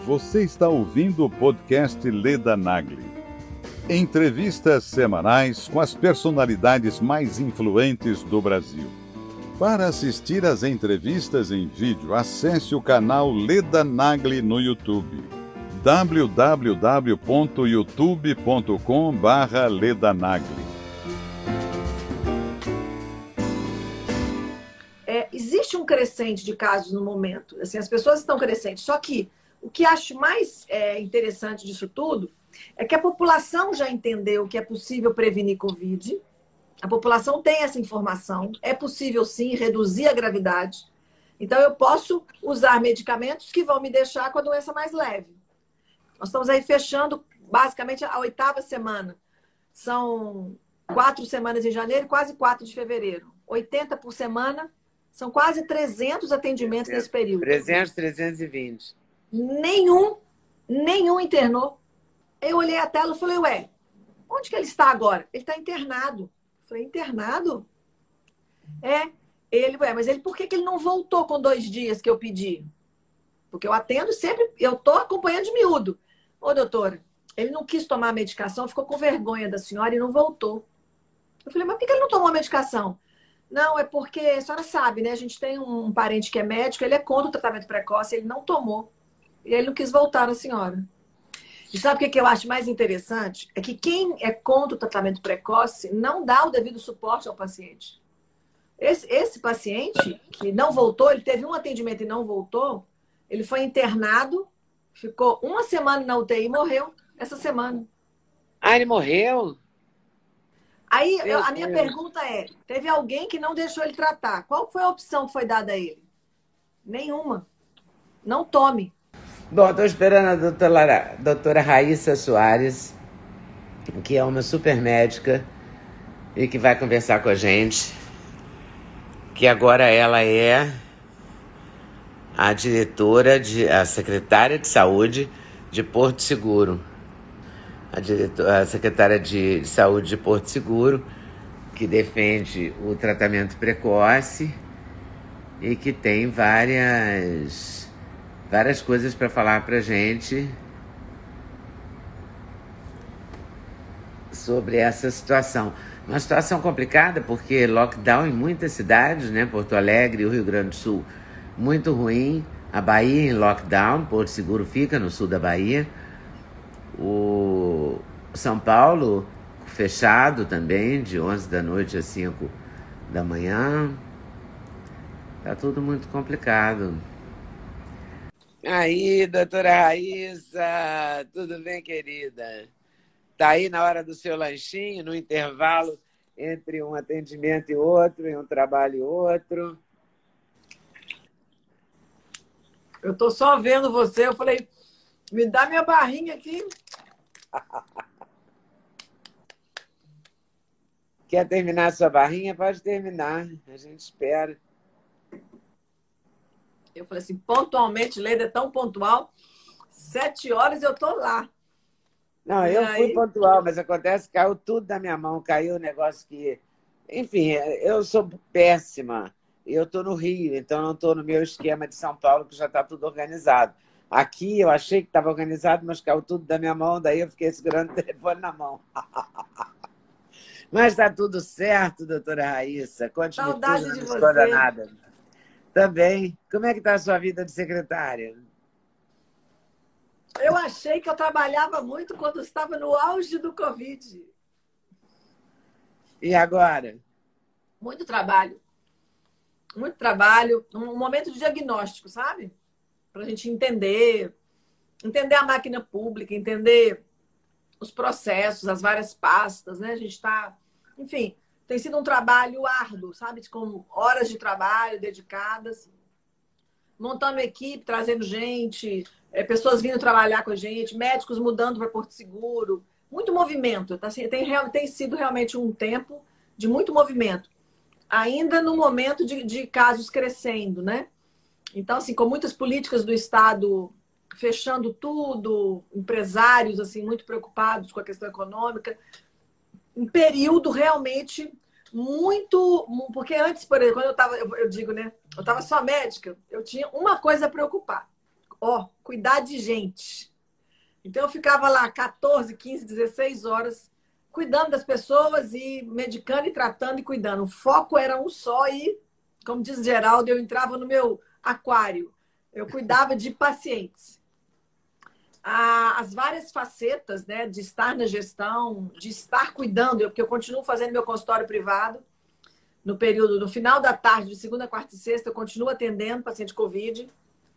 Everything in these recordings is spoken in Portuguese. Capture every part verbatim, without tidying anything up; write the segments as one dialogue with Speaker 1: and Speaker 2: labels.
Speaker 1: Você está ouvindo o podcast Leda Nagli. Entrevistas semanais com as personalidades mais influentes do Brasil. Para assistir às entrevistas em vídeo, acesse o canal Leda Nagli no YouTube. w w w ponto youtube ponto com barra Leda Nagli.
Speaker 2: É, existe um crescente de casos no momento. Assim, as pessoas estão crescentes. Só que o que acho mais é, interessante disso tudo é que a população já entendeu que é possível prevenir Covid. A população tem essa informação. É possível, sim, reduzir a gravidade. Então, eu posso usar medicamentos que vão me deixar com a doença mais leve. Nós estamos aí fechando, basicamente, a oitava semana. São quatro semanas em janeiro e quase quatro de fevereiro. oitenta por semana, são quase trezentos atendimentos nesse período.
Speaker 3: trezentos, trezentos e vinte.
Speaker 2: Nenhum, nenhum internou. Eu olhei a tela e falei, ué, onde que ele está agora? Ele está internado. Eu falei, internado? É, ele, ué, mas ele, por que que ele não voltou com dois dias que eu pedi? Porque eu atendo sempre, eu estou acompanhando de miúdo. Ô, doutora, ele não quis tomar a medicação, ficou com vergonha da senhora e não voltou. Eu falei, mas por que ele não tomou a medicação? Não, é porque, a senhora sabe, né? A gente tem um parente que é médico, ele é contra o tratamento precoce, ele não tomou. E ele não quis voltar na senhora. E sabe o que que eu acho mais interessante? É que quem é contra o tratamento precoce não dá o devido suporte ao paciente. Esse, esse paciente que não voltou, ele teve um atendimento e não voltou, ele foi internado, ficou uma semana na U T I e morreu essa semana.
Speaker 3: Ah, ele morreu?
Speaker 2: Aí eu, a minha pergunta é, teve alguém que não deixou ele tratar. Qual foi a opção que foi dada a ele? Nenhuma. Não tome.
Speaker 3: Bom, estou esperando a doutora, doutora Raíssa Soares, que é uma super médica e que vai conversar com a gente, que agora ela é a diretora, de, a secretária de saúde de Porto Seguro. A, diretora, a secretária de, de saúde de Porto Seguro, que defende o tratamento precoce e que tem várias... várias coisas para falar para a gente sobre essa situação. Uma situação complicada porque lockdown em muitas cidades, né? Porto Alegre e o Rio Grande do Sul, muito ruim. A Bahia em lockdown, Porto Seguro fica no sul da Bahia. O São Paulo fechado também, de onze da noite às cinco da manhã. Tá tudo muito complicado. Aí, doutora Raíssa, tudo bem, querida? Tá aí na hora do seu lanchinho, no intervalo entre um atendimento e outro, e um trabalho e outro?
Speaker 2: Eu tô só vendo você, eu falei, me dá minha barrinha aqui.
Speaker 3: Quer terminar a sua barrinha? Pode terminar, a gente espera.
Speaker 2: Eu falei assim, pontualmente, Leda é tão pontual, sete horas eu tô lá.
Speaker 3: Não,
Speaker 2: e
Speaker 3: eu
Speaker 2: aí...
Speaker 3: fui pontual, mas acontece que caiu tudo da minha mão, caiu um negócio que... Enfim, eu sou péssima. Eu tô no Rio, então não tô no meu esquema de São Paulo, que já tá tudo organizado. Aqui eu achei que estava organizado, mas caiu tudo da minha mão, daí eu fiquei segurando o telefone na mão. Mas tá tudo certo, doutora Raíssa. Conte-me tudo,
Speaker 2: Saudade
Speaker 3: não
Speaker 2: de
Speaker 3: me
Speaker 2: você.
Speaker 3: esconda nada. Também. Como é que está a sua vida de secretária?
Speaker 2: Eu achei que eu trabalhava muito quando estava no auge do Covid.
Speaker 3: E agora?
Speaker 2: Muito trabalho. Muito trabalho. Um momento de diagnóstico, sabe? Para a gente entender. Entender a máquina pública, entender os processos, as várias pastas, né? A gente está... Enfim... Tem sido um trabalho árduo, sabe? Com horas de trabalho dedicadas, montando equipe, trazendo gente, é, pessoas vindo trabalhar com a gente, médicos mudando para Porto Seguro. Muito movimento. Tá? Tem, tem sido realmente um tempo de muito movimento. Ainda no momento de, de casos crescendo, né? Então, assim, com muitas políticas do Estado fechando tudo, empresários assim muito preocupados com a questão econômica. Um período realmente muito... Porque antes, por exemplo, quando eu estava, eu, eu digo, né? Eu estava só médica, eu tinha uma coisa a preocupar. ó, cuidar de gente. Então, eu ficava lá quatorze, quinze, dezesseis horas cuidando das pessoas e medicando e tratando e cuidando. O foco era um só e, como diz Geraldo, eu entrava no meu aquário. Eu cuidava de pacientes. As várias facetas, né, de estar na gestão, de estar cuidando, porque eu continuo fazendo meu consultório privado. No período, no final da tarde, de segunda, quarta e sexta, eu continuo atendendo paciente Covid.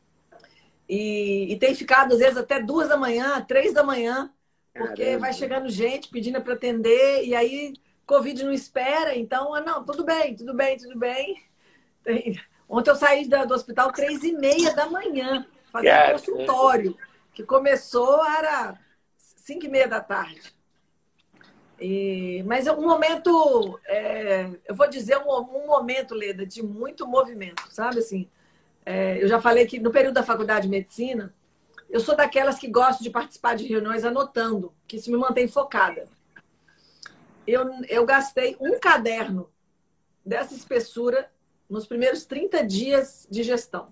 Speaker 2: E, e tem ficado, às vezes, até duas da manhã, três da manhã, porque Caramba. Vai chegando gente pedindo para atender, e aí Covid não espera, então, ah, não, tudo bem, tudo bem, tudo bem. Tem... Ontem eu saí do hospital três e meia da manhã, fazendo consultório, que começou, era cinco e meia da tarde. E... Mas é um momento, é... eu vou dizer, um, um momento, Leda, de muito movimento, sabe, assim. É, eu já falei que no período da faculdade de medicina, eu sou daquelas que gosto de participar de reuniões anotando, que isso me mantém focada. Eu, eu gastei um caderno dessa espessura nos primeiros trinta dias de gestão.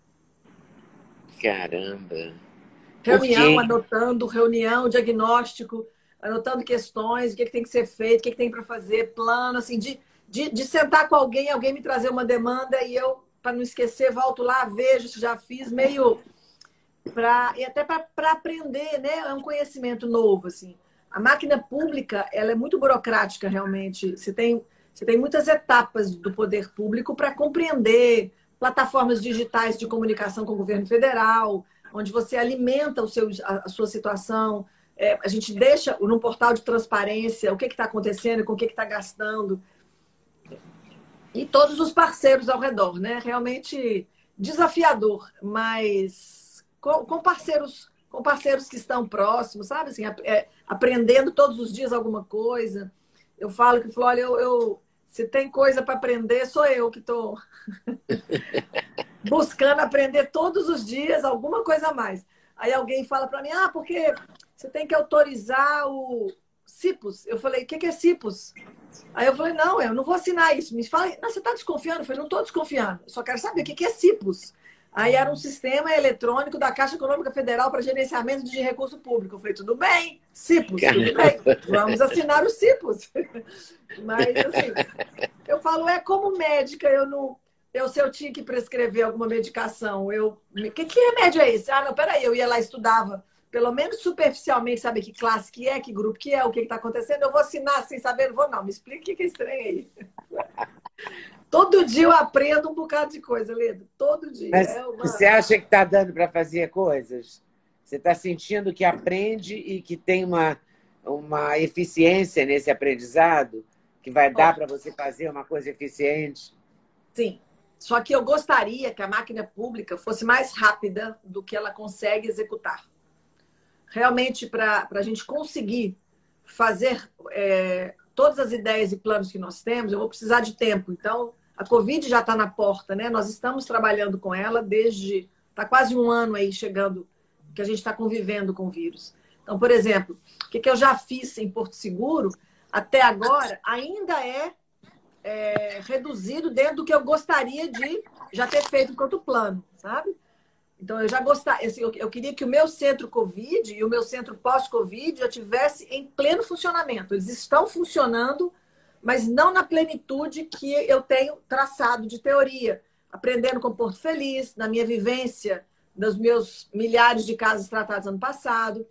Speaker 3: Caramba!
Speaker 2: Reunião, anotando, reunião, diagnóstico, anotando questões, o que, que tem que ser feito, o que, que tem para fazer, plano, assim, de, de, de sentar com alguém, alguém me trazer uma demanda e eu, para não esquecer, volto lá, vejo se já fiz, meio para e até para aprender, né? É um conhecimento novo, assim. A máquina pública, ela é muito burocrática, realmente. Você tem, você tem muitas etapas do poder público para compreender plataformas digitais de comunicação com o governo federal, onde você alimenta o seu, a, a sua situação. É, a gente deixa no portal de transparência o que está acontecendo, com o que está gastando. E todos os parceiros ao redor, né? Realmente desafiador, mas com, com parceiros com parceiros que estão próximos, sabe? Assim, é, aprendendo todos os dias alguma coisa. Eu falo que, olha, eu, eu, se tem coisa para aprender, sou eu que estou buscando aprender todos os dias alguma coisa a mais. Aí alguém fala para mim, ah, porque você tem que autorizar o CIPOS. Eu falei, o que é CIPOS? Aí eu falei, não, eu não vou assinar isso. Me fala, não, você está desconfiando? Eu falei, não estou desconfiando. Eu só quero saber o que é CIPOS. Aí era um sistema eletrônico da Caixa Econômica Federal para gerenciamento de recurso público. Eu falei, tudo bem, CIPOS, tudo bem. Vamos assinar o CIPOS. Mas, assim, eu falo, é como médica, eu não... Eu, se eu tinha que prescrever alguma medicação, eu... Que, que remédio é esse? Ah, não, peraí, eu ia lá e estudava, pelo menos superficialmente, saber que classe que é, que grupo que é, o que está acontecendo. Eu vou assinar sem saber, não vou não. Me explica o que é estranho aí. Todo dia eu aprendo um bocado de coisa, Leda. Todo dia.
Speaker 3: Mas
Speaker 2: é uma...
Speaker 3: você acha que está dando para fazer coisas? Você está sentindo que aprende e que tem uma, uma eficiência nesse aprendizado? Que vai dar para você fazer uma coisa eficiente?
Speaker 2: Sim. Só que eu gostaria que a máquina pública fosse mais rápida do que ela consegue executar. Realmente, para a gente conseguir fazer é, todas as ideias e planos que nós temos, eu vou precisar de tempo. Então, a Covid já está na porta, né? Nós estamos trabalhando com ela desde... Está quase um ano aí chegando, que a gente está convivendo com o vírus. Então, por exemplo, o que, que eu já fiz em Porto Seguro, até agora, ainda é, é reduzido dentro do que eu gostaria de já ter feito enquanto plano, sabe? Então, eu já gostaria, assim, eu, eu queria que o meu centro Covid e o meu centro pós-Covid já tivesse em pleno funcionamento. Eles estão funcionando, mas não na plenitude que eu tenho traçado de teoria. Aprendendo com Porto Feliz, na minha vivência dos meus milhares de casos tratados ano passado.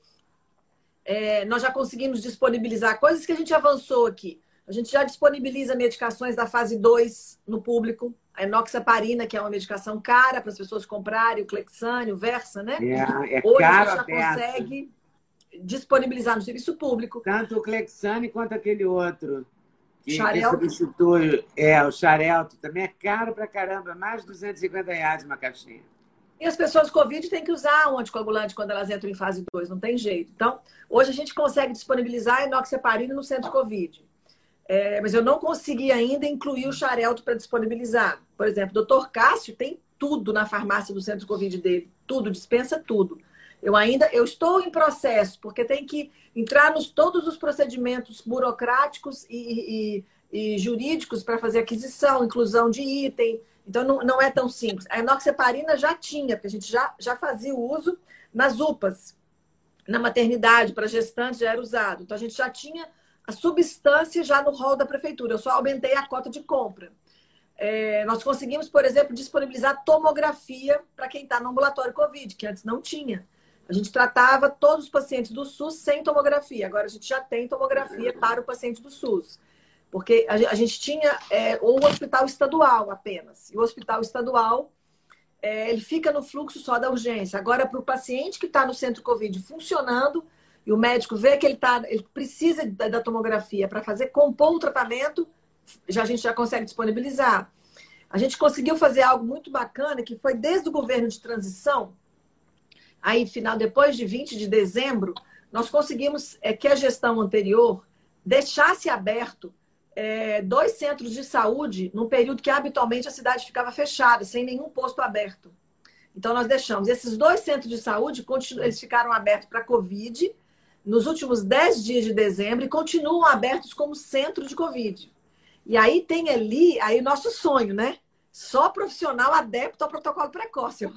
Speaker 2: É, nós já conseguimos disponibilizar coisas que a gente avançou aqui. A gente já disponibiliza medicações da fase dois no público. A enoxaparina, que é uma medicação cara para as pessoas comprarem, o Clexane, o Versa, né?
Speaker 3: É, é
Speaker 2: Hoje
Speaker 3: caro
Speaker 2: a gente já consegue disponibilizar no serviço público.
Speaker 3: Tanto o Clexane quanto aquele outro. Que,
Speaker 2: Xarelto.
Speaker 3: que substitui, é, o Xarelto. Também é caro pra caramba. Mais de duzentos e cinquenta reais uma caixinha.
Speaker 2: E as pessoas Covid têm que usar um anticoagulante quando elas entram em fase dois. Não tem jeito. Então, hoje a gente consegue disponibilizar a enoxaparina no centro Covid. É, mas eu não consegui ainda incluir o Xarelto para disponibilizar. Por exemplo, o doutor Cássio tem tudo na farmácia do centro Covid dele. Tudo, dispensa tudo. Eu ainda eu estou em processo, porque tem que entrar nos todos os procedimentos burocráticos e, e, e jurídicos para fazer aquisição, inclusão de item, Então, não, não é tão simples. A enoxaparina já tinha, porque a gente já, já fazia o uso nas U P As. Na maternidade, para gestantes, já era usado. Então, a gente já tinha a substância já no rol da prefeitura. Eu só aumentei a cota de compra. É, nós conseguimos, por exemplo, disponibilizar tomografia para quem está no ambulatório Covid, que antes não tinha. A gente tratava todos os pacientes do SUS sem tomografia. Agora, a gente já tem tomografia para o paciente do SUS. Porque a gente tinha é, o hospital estadual apenas. E o hospital estadual, é, ele fica no fluxo só da urgência. Agora, para o paciente que está no centro Covid funcionando, e o médico vê que ele, tá, ele precisa da, da tomografia para fazer, compor o tratamento, já, a gente já consegue disponibilizar. A gente conseguiu fazer algo muito bacana, que foi desde o governo de transição, aí, final, depois de vinte de dezembro, nós conseguimos é, que a gestão anterior deixasse aberto É, dois centros de saúde num período que habitualmente a cidade ficava fechada, sem nenhum posto aberto. Então, nós deixamos. Esses dois centros de saúde, eles ficaram abertos para Covid nos últimos dez dias de dezembro e continuam abertos como centro de Covid. E aí tem ali, aí nosso sonho, né? Só profissional adepto ao protocolo precoce.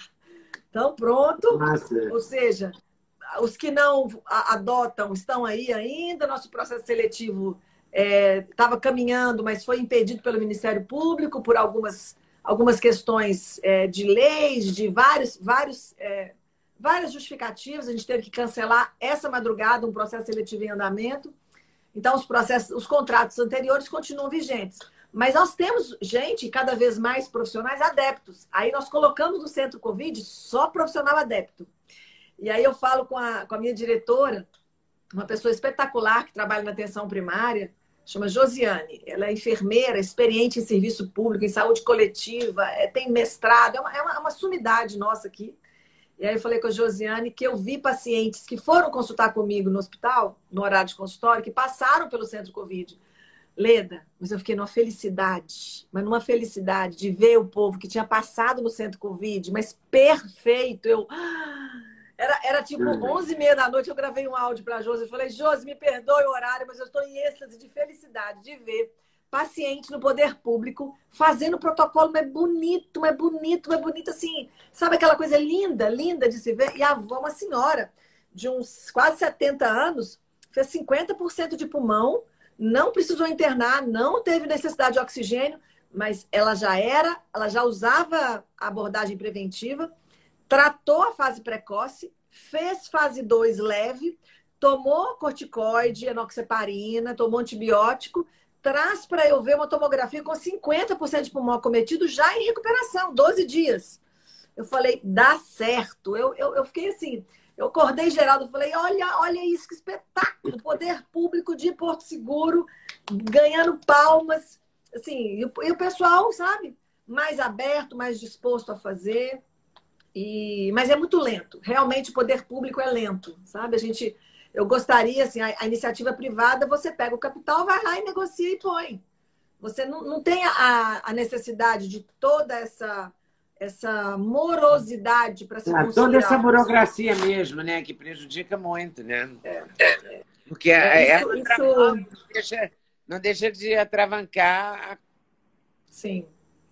Speaker 2: Então, pronto.
Speaker 3: Nossa.
Speaker 2: Ou seja, os que não adotam estão aí ainda, nosso processo seletivo estava é, caminhando, mas foi impedido pelo Ministério Público por algumas, algumas questões é, de leis, de vários, vários, é, várias justificativas. A gente teve que cancelar essa madrugada um processo seletivo em andamento. Então, os processos, os contratos anteriores continuam vigentes. Mas nós temos gente, cada vez mais profissionais adeptos. Aí nós colocamos no Centro Covid só profissional adepto. E aí eu falo com a, com a minha diretora, uma pessoa espetacular que trabalha na atenção primária, chama Josiane. Ela é enfermeira, experiente em serviço público, em saúde coletiva, é, tem mestrado, é uma, é, uma, é uma sumidade nossa aqui. E aí eu falei com a Josiane que eu vi pacientes que foram consultar comigo no hospital, no horário de consultório, que passaram pelo Centro Covid. Leda, mas eu fiquei numa felicidade, mas numa felicidade de ver o povo que tinha passado no Centro Covid, mas perfeito, eu... Era, era tipo onze e meia da noite, eu gravei um áudio para a Josi. Eu falei, Josi, me perdoe o horário, mas eu estou em êxtase de felicidade de ver paciente no poder público fazendo protocolo, mas bonito, mas bonito, mas bonito, assim. Sabe aquela coisa linda, linda de se ver? E a avó, uma senhora de uns quase setenta anos, fez cinquenta por cento de pulmão, não precisou internar, não teve necessidade de oxigênio, mas ela já era, ela já usava a abordagem preventiva, tratou a fase precoce, fez fase dois leve, tomou corticoide, enoxaparina, tomou antibiótico, traz para eu ver uma tomografia com cinquenta por cento de pulmão acometido já em recuperação, doze dias. Eu falei, dá certo. Eu, eu, eu fiquei assim, eu acordei, Geraldo, falei, olha, olha isso, que espetáculo, poder público de Porto Seguro, ganhando palmas, assim, e o, e o pessoal, sabe, mais aberto, mais disposto a fazer. E, mas é muito lento. Realmente o poder público é lento, sabe? A gente, eu gostaria, assim, a, a iniciativa privada, você pega o capital, vai lá e negocia e põe. Você não, não tem a, a necessidade de toda essa, essa morosidade para se
Speaker 3: ah,
Speaker 2: conciliar.
Speaker 3: Toda essa burocracia mesmo, né? Que prejudica muito, né?
Speaker 2: É, é.
Speaker 3: Porque
Speaker 2: é,
Speaker 3: isso,
Speaker 2: isso,
Speaker 3: não, deixa, não deixa de atravancar.
Speaker 2: Sim.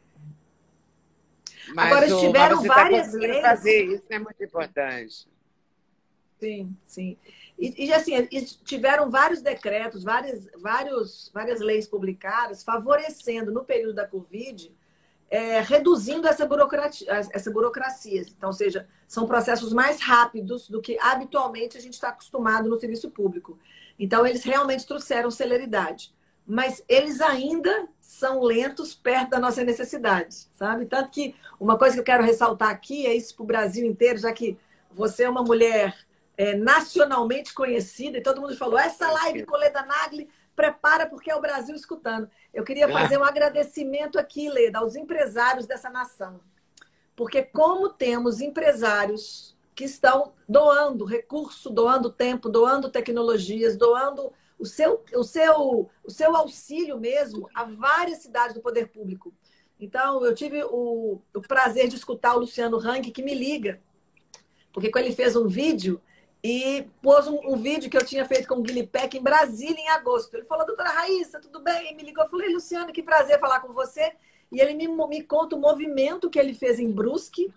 Speaker 3: Mas
Speaker 2: agora,
Speaker 3: o,
Speaker 2: tiveram
Speaker 3: mas você
Speaker 2: várias
Speaker 3: tá
Speaker 2: leis.
Speaker 3: Fazer isso é muito importante.
Speaker 2: Sim, sim. E, e assim, tiveram vários decretos, várias, vários, várias leis publicadas favorecendo, no período da Covid, é, reduzindo essa burocracia, essa burocracia. Então, ou seja, são processos mais rápidos do que habitualmente a gente está acostumado no serviço público. Então, eles realmente trouxeram celeridade. Mas eles ainda são lentos perto da nossa necessidade, sabe? Tanto que uma coisa que eu quero ressaltar aqui é isso para o Brasil inteiro, já que você é uma mulher é, nacionalmente conhecida e todo mundo falou, essa live com Leda Nagli, prepara porque é o Brasil escutando. Eu queria fazer um agradecimento aqui, Leda, aos empresários dessa nação. Porque como temos empresários que estão doando recurso, doando tempo, doando tecnologias, doando... O seu, o, seu, o seu auxílio mesmo a várias cidades do poder público. Então, eu tive o, o prazer de escutar o Luciano Hang, que me liga, porque ele fez um vídeo e pôs um, um vídeo que eu tinha feito com o Guilherme Peck em Brasília em agosto. Ele falou, doutora Raíssa, tudo bem? E me ligou, eu falei, Luciano, que prazer falar com você. E ele me, me conta o movimento que ele fez em Brusque,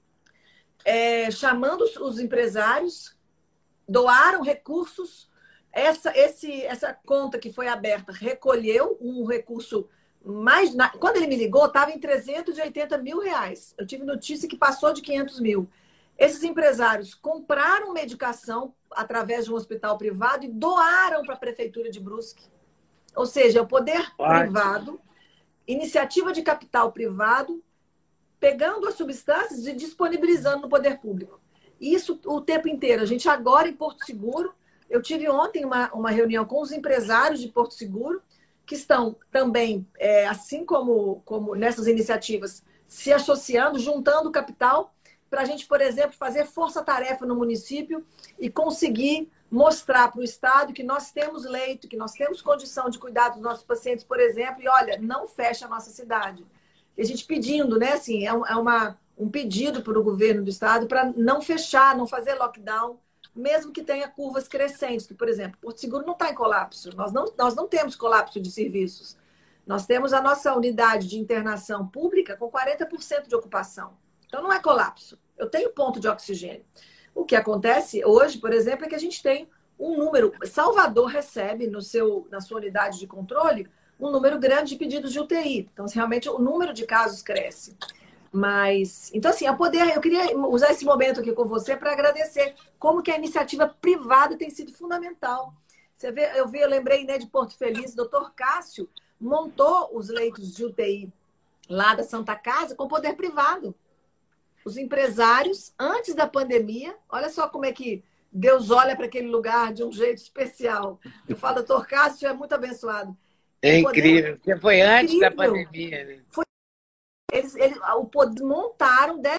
Speaker 2: é, chamando os, os empresários, doaram recursos. Essa, esse, essa conta que foi aberta recolheu um recurso mais... Na... Quando ele me ligou, estava em trezentos e oitenta mil reais. Eu tive notícia que passou de quinhentos mil. Esses empresários compraram medicação através de um hospital privado e doaram para a Prefeitura de Brusque. Ou seja, é o poder
Speaker 3: Ótimo.
Speaker 2: privado, iniciativa de capital privado, pegando as substâncias e disponibilizando no poder público. Isso o tempo inteiro. A gente agora em Porto Seguro, eu tive ontem uma, uma reunião com os empresários de Porto Seguro, que estão também, é, assim como, como nessas iniciativas, se associando, juntando capital, para a gente, por exemplo, fazer força-tarefa no município e conseguir mostrar para o Estado que nós temos leito, que nós temos condição de cuidar dos nossos pacientes, por exemplo, e olha, não fecha a nossa cidade. E a gente pedindo, né, assim, é, um, é uma, um pedido para o governo do Estado para não fechar, não fazer lockdown, mesmo que tenha curvas crescentes, que, por exemplo, Porto Seguro não está em colapso, nós não, nós não temos colapso de serviços. Nós temos a nossa unidade de internação pública com quarenta por cento de ocupação. Então, não é colapso. Eu tenho ponto de oxigênio. O que acontece hoje, por exemplo, é que a gente tem um número... Salvador recebe no seu, na sua unidade de controle um número grande de pedidos de U T I. Então, realmente, o número de casos cresce. Mas, então, assim, a poder, eu queria usar esse momento aqui com você para agradecer como que a iniciativa privada tem sido fundamental. Você vê, eu vi, eu lembrei, né, de Porto Feliz, o doutor Cássio montou os leitos de U T I lá da Santa Casa com poder privado. Os empresários, antes da pandemia, olha só como é que Deus olha para aquele lugar de um jeito especial. Eu falo, doutor Cássio é muito abençoado.
Speaker 3: É incrível, porque foi antes
Speaker 2: incrível.
Speaker 3: da pandemia, né?
Speaker 2: Foi Eles, eles o poder, montaram dez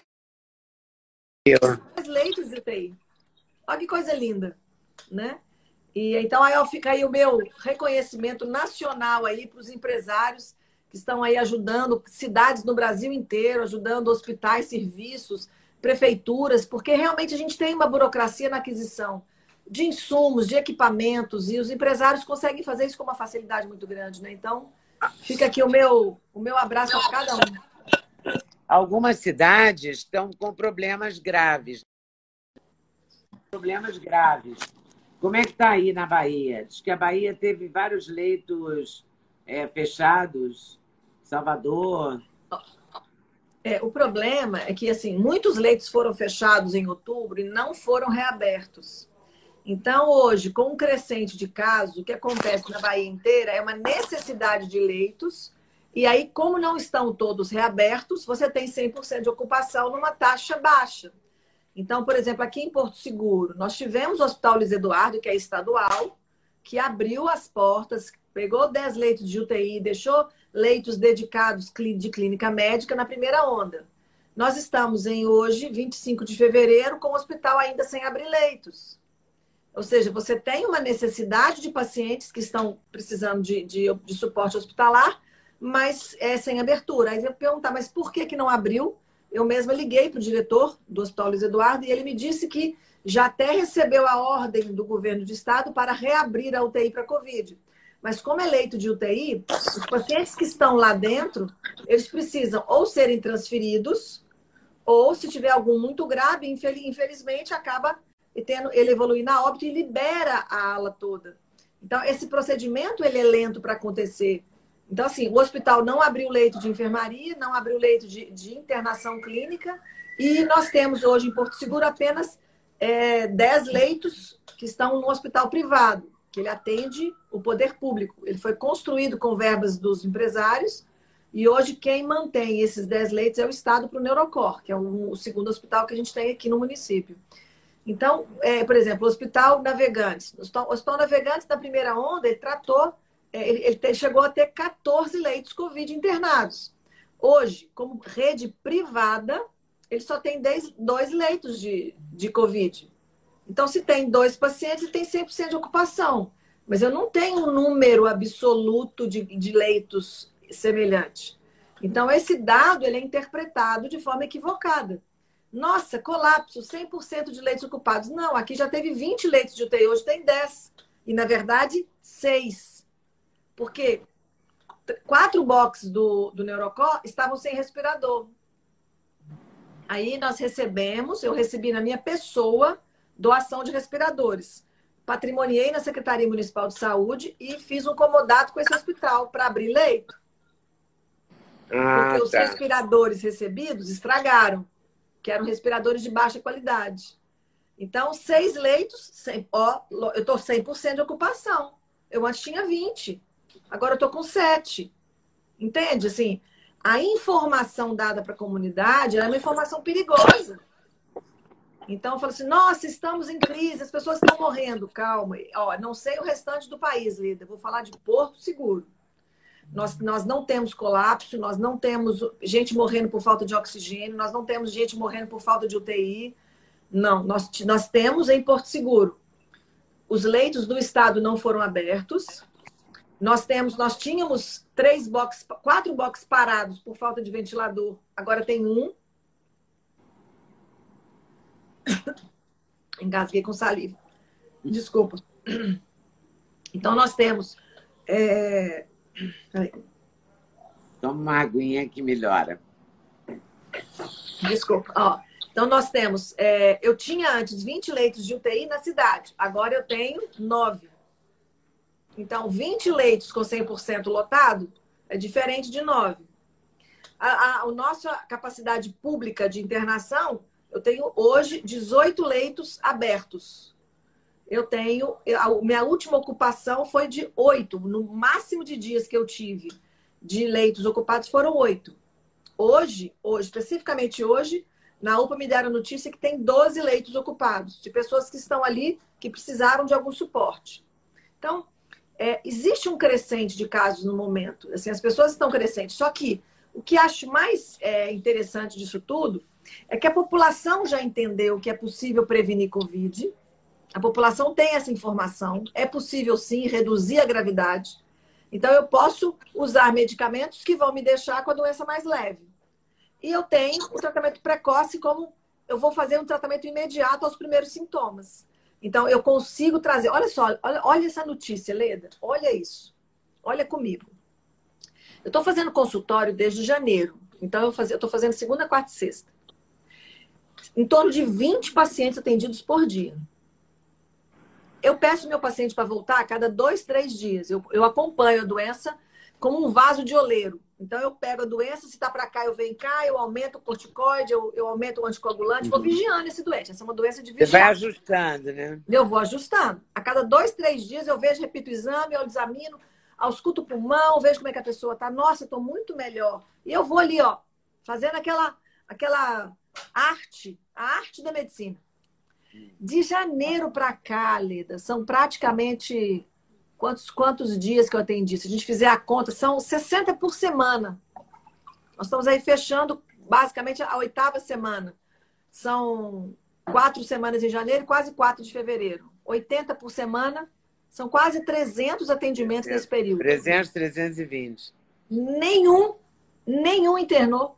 Speaker 2: leitos de U T I. Olha que coisa linda, né? E então aí fica aí o meu reconhecimento nacional aí para os empresários que estão aí ajudando cidades no Brasil inteiro, ajudando hospitais, serviços, prefeituras, porque realmente a gente tem uma burocracia na aquisição de insumos, de equipamentos, e os empresários conseguem fazer isso com uma facilidade muito grande, né? Então, fica aqui o meu, o meu abraço a cada um.
Speaker 3: Algumas cidades estão com problemas graves. Problemas graves. Como é que está aí na Bahia? Diz que a Bahia teve vários leitos é, fechados. Salvador.
Speaker 2: É, o problema é que assim, muitos leitos foram fechados em outubro e não foram reabertos. Então, hoje, com um crescente de casos, o que acontece na Bahia inteira é uma necessidade de leitos. E aí, como não estão todos reabertos, você tem cem por cento de ocupação numa taxa baixa. Então, por exemplo, aqui em Porto Seguro, nós tivemos o Hospital Luiz Eduardo, que é estadual, que abriu as portas, pegou dez leitos de U T I, deixou leitos dedicados de clínica médica na primeira onda. Nós estamos em hoje, vinte e cinco de fevereiro, com o hospital ainda sem abrir leitos. Ou seja, você tem uma necessidade de pacientes que estão precisando de, de, de suporte hospitalar, mas é sem abertura. Aí eu vou perguntar, mas por que que não abriu? Eu mesma liguei para o diretor do Hospital Luiz Eduardo e ele me disse que já até recebeu a ordem do governo de estado para reabrir a U T I para Covid. Mas como é leito de U T I, os pacientes que estão lá dentro, eles precisam ou serem transferidos, ou se tiver algum muito grave, infelizmente, acaba tendo, ele evoluir na óbito e libera a ala toda. Então, esse procedimento ele é lento para acontecer. Então, assim, o hospital não abriu leito de enfermaria, não abriu leito de, de internação clínica, e nós temos hoje em Porto Seguro apenas é, dez leitos que estão no hospital privado, que ele atende o poder público. Ele foi construído com verbas dos empresários, e hoje quem mantém esses dez leitos é o Estado para o Neurocor, que é o, o segundo hospital que a gente tem aqui no município. Então, é, por exemplo, o Hospital Navegantes. O Hospital, o Hospital Navegantes, na primeira onda, ele tratou, é, ele, ele te, chegou a ter quatorze leitos Covid internados. Hoje, como rede privada, ele só tem dez, dois leitos de, de Covid. Então, se tem dois pacientes, ele tem cem por cento de ocupação. Mas eu não tenho um número absoluto de, de leitos semelhante. Então, esse dado ele é interpretado de forma equivocada. Nossa, colapso, cem por cento de leitos ocupados. Não, aqui já teve vinte leitos de U T I, hoje tem dez. E, na verdade, seis. Porque quatro boxes do, do Neurocor estavam sem respirador. Aí nós recebemos, eu recebi na minha pessoa doação de respiradores. Patrimoniei na Secretaria Municipal de Saúde e fiz um comodato com esse hospital para abrir leito.
Speaker 3: Ah,
Speaker 2: porque os
Speaker 3: tá.
Speaker 2: respiradores recebidos estragaram, que eram respiradores de baixa qualidade. Então, seis leitos, cem, ó, eu estou cem por cento de ocupação. Eu antes tinha vinte, agora eu estou com sete. Entende? Assim, a informação dada para a comunidade é uma informação perigosa. Então, eu falo assim, nossa, estamos em crise, as pessoas estão morrendo. Calma. Ó, não sei o restante do país, Lida. Vou falar de Porto Seguro. Nós, nós não temos colapso, nós não temos gente morrendo por falta de oxigênio, nós não temos gente morrendo por falta de U T I. Não, nós, nós temos em Porto Seguro. Os leitos do estado não foram abertos. Nós temos, nós tínhamos três boxes, quatro boxes parados por falta de ventilador. Agora tem um. Engasguei com saliva. Desculpa. Então nós temos. É...
Speaker 3: Toma uma aguinha que melhora.
Speaker 2: Desculpa. Ó, então nós temos. É... Eu tinha antes vinte leitos de U T I na cidade. Agora eu tenho nove. Então, vinte leitos com cem por cento lotado é diferente de nove. A, a, a nossa capacidade pública de internação, eu tenho hoje dezoito leitos abertos. Eu tenho... A minha última ocupação foi de oito. No máximo de dias que eu tive de leitos ocupados foram oito. Hoje, hoje, especificamente hoje, na U P A me deram notícia que tem doze leitos ocupados, de pessoas que estão ali que precisaram de algum suporte. Então, É, existe um crescente de casos no momento. Assim, as pessoas estão crescentes. Só que o que acho mais é, interessante disso tudo é que a população já entendeu que é possível prevenir Covid. A população tem essa informação. É possível, sim, reduzir a gravidade. Então, eu posso usar medicamentos que vão me deixar com a doença mais leve. E eu tenho o tratamento precoce, como eu vou fazer um tratamento imediato aos primeiros sintomas. Então, eu consigo trazer... Olha só, olha, olha essa notícia, Leda. Olha isso. Olha comigo. Eu estou fazendo consultório desde janeiro. Então, eu estou fazendo segunda, quarta e sexta. Em torno de vinte pacientes atendidos por dia. Eu peço meu paciente para voltar a cada dois, três dias. Eu, eu acompanho a doença como um vaso de oleiro. Então, eu pego a doença, se está para cá, eu venho cá, eu aumento o corticoide, eu, eu aumento o anticoagulante, vou vigiando esse doente. Essa é uma doença de vigiar.
Speaker 3: Você vai ajustando, né?
Speaker 2: Eu vou ajustando. A cada dois, três dias eu vejo, repito o exame, eu examino, ausculto o pulmão, vejo como é que a pessoa está. Nossa, estou muito melhor. E eu vou ali, ó, fazendo aquela, aquela arte, a arte da medicina. De janeiro para cá, Leda, são praticamente... Quantos, quantos dias que eu atendi? Se a gente fizer a conta, são sessenta por semana. Nós estamos aí fechando basicamente a oitava semana. São quatro semanas em janeiro e quase quatro de fevereiro. oitenta por semana, são quase trezentos atendimentos nesse período.
Speaker 3: trezentos, trezentos e vinte.
Speaker 2: Nenhum, nenhum internou.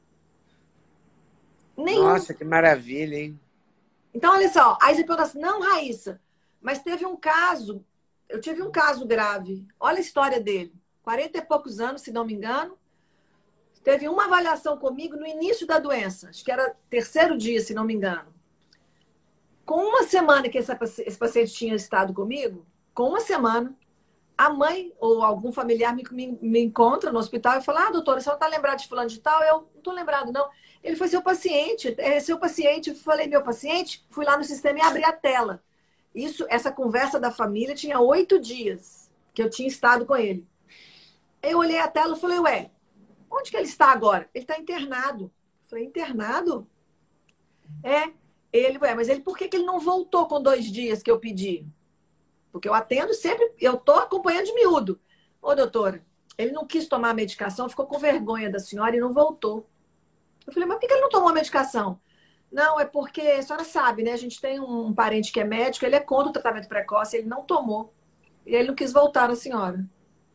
Speaker 2: Nenhum.
Speaker 3: Nossa, que maravilha, hein?
Speaker 2: Então, olha só, aí você pergunta assim, não, Raíssa, mas teve um caso... Eu tive um caso grave. Olha a história dele. quarenta e poucos anos, se não me engano. Teve uma avaliação comigo no início da doença. Acho que era terceiro dia, se não me engano. Com uma semana que esse paciente tinha estado comigo, com uma semana, a mãe ou algum familiar me, me, me encontra no hospital e fala, ah, doutora, você não está lembrado de fulano de tal? Eu não estou lembrado, não. Ele foi seu paciente. É seu paciente. Eu falei, meu paciente? Fui lá no sistema e abri a tela. Isso, essa conversa da família tinha oito dias que eu tinha estado com ele. Eu olhei a tela e falei, ué, onde que ele está agora? Ele está internado. Eu falei, internado? É. Ele, ué, mas ele, por que, que ele não voltou com dois dias que eu pedi? Porque eu atendo sempre, eu estou acompanhando de miúdo. Ô, doutora, ele não quis tomar a medicação, ficou com vergonha da senhora e não voltou. Eu falei, mas por que, que ele não tomou a medicação? Não, é porque, a senhora sabe, né? A gente tem um parente que é médico, ele é contra o tratamento precoce, ele não tomou. E ele não quis voltar na senhora.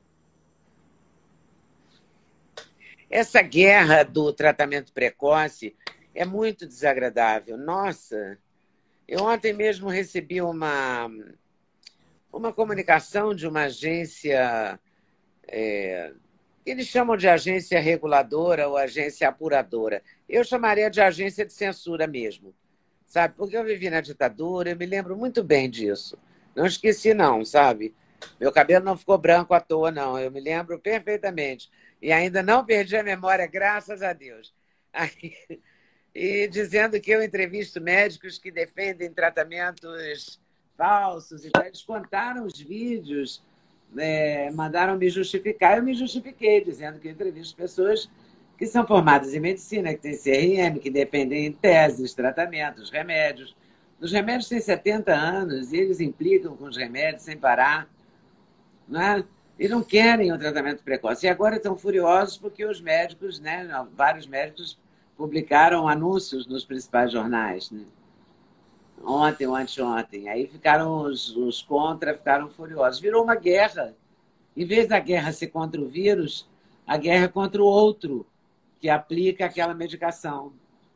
Speaker 3: Essa guerra do tratamento precoce é muito desagradável. Nossa, eu ontem mesmo recebi uma, uma comunicação de uma agência é, que eles chamam de agência reguladora ou agência apuradora. Eu chamaria de agência de censura mesmo, sabe? Porque eu vivi na ditadura, eu me lembro muito bem disso. Não esqueci, não, sabe? Meu cabelo não ficou branco à toa, não. Eu me lembro perfeitamente. E ainda não perdi a memória, graças a Deus. Aí, e dizendo que eu entrevisto médicos que defendem tratamentos falsos e tal. Eles contaram os vídeos, é, mandaram me justificar. Eu me justifiquei, dizendo que eu entrevisto pessoas que são formadas em medicina, que têm C R M, que defendem teses, tratamentos, remédios. Os remédios têm setenta anos e eles implicam com os remédios sem parar, não é? E não querem o tratamento precoce. E agora estão furiosos porque os médicos, né, vários médicos publicaram anúncios nos principais jornais, né? Ontem ou anteontem. Aí ficaram os, os contra, ficaram furiosos. Virou uma guerra. Em vez da guerra ser contra o vírus, a guerra é contra o outro que aplica aquela medicação.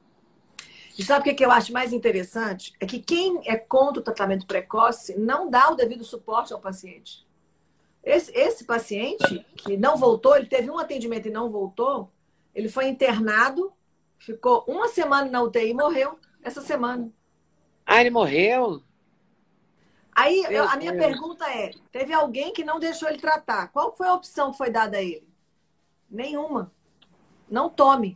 Speaker 2: E sabe o que eu acho mais interessante? É que quem é contra o tratamento precoce não dá o devido suporte ao paciente. Esse, esse paciente que não voltou, ele teve um atendimento e não voltou, ele foi internado, ficou uma semana na U T I e morreu essa semana.
Speaker 3: Ah, ele morreu?
Speaker 2: Aí eu, a minha pergunta é, teve alguém que não deixou ele tratar. Qual foi a opção que foi dada a ele? Nenhuma. Não tome.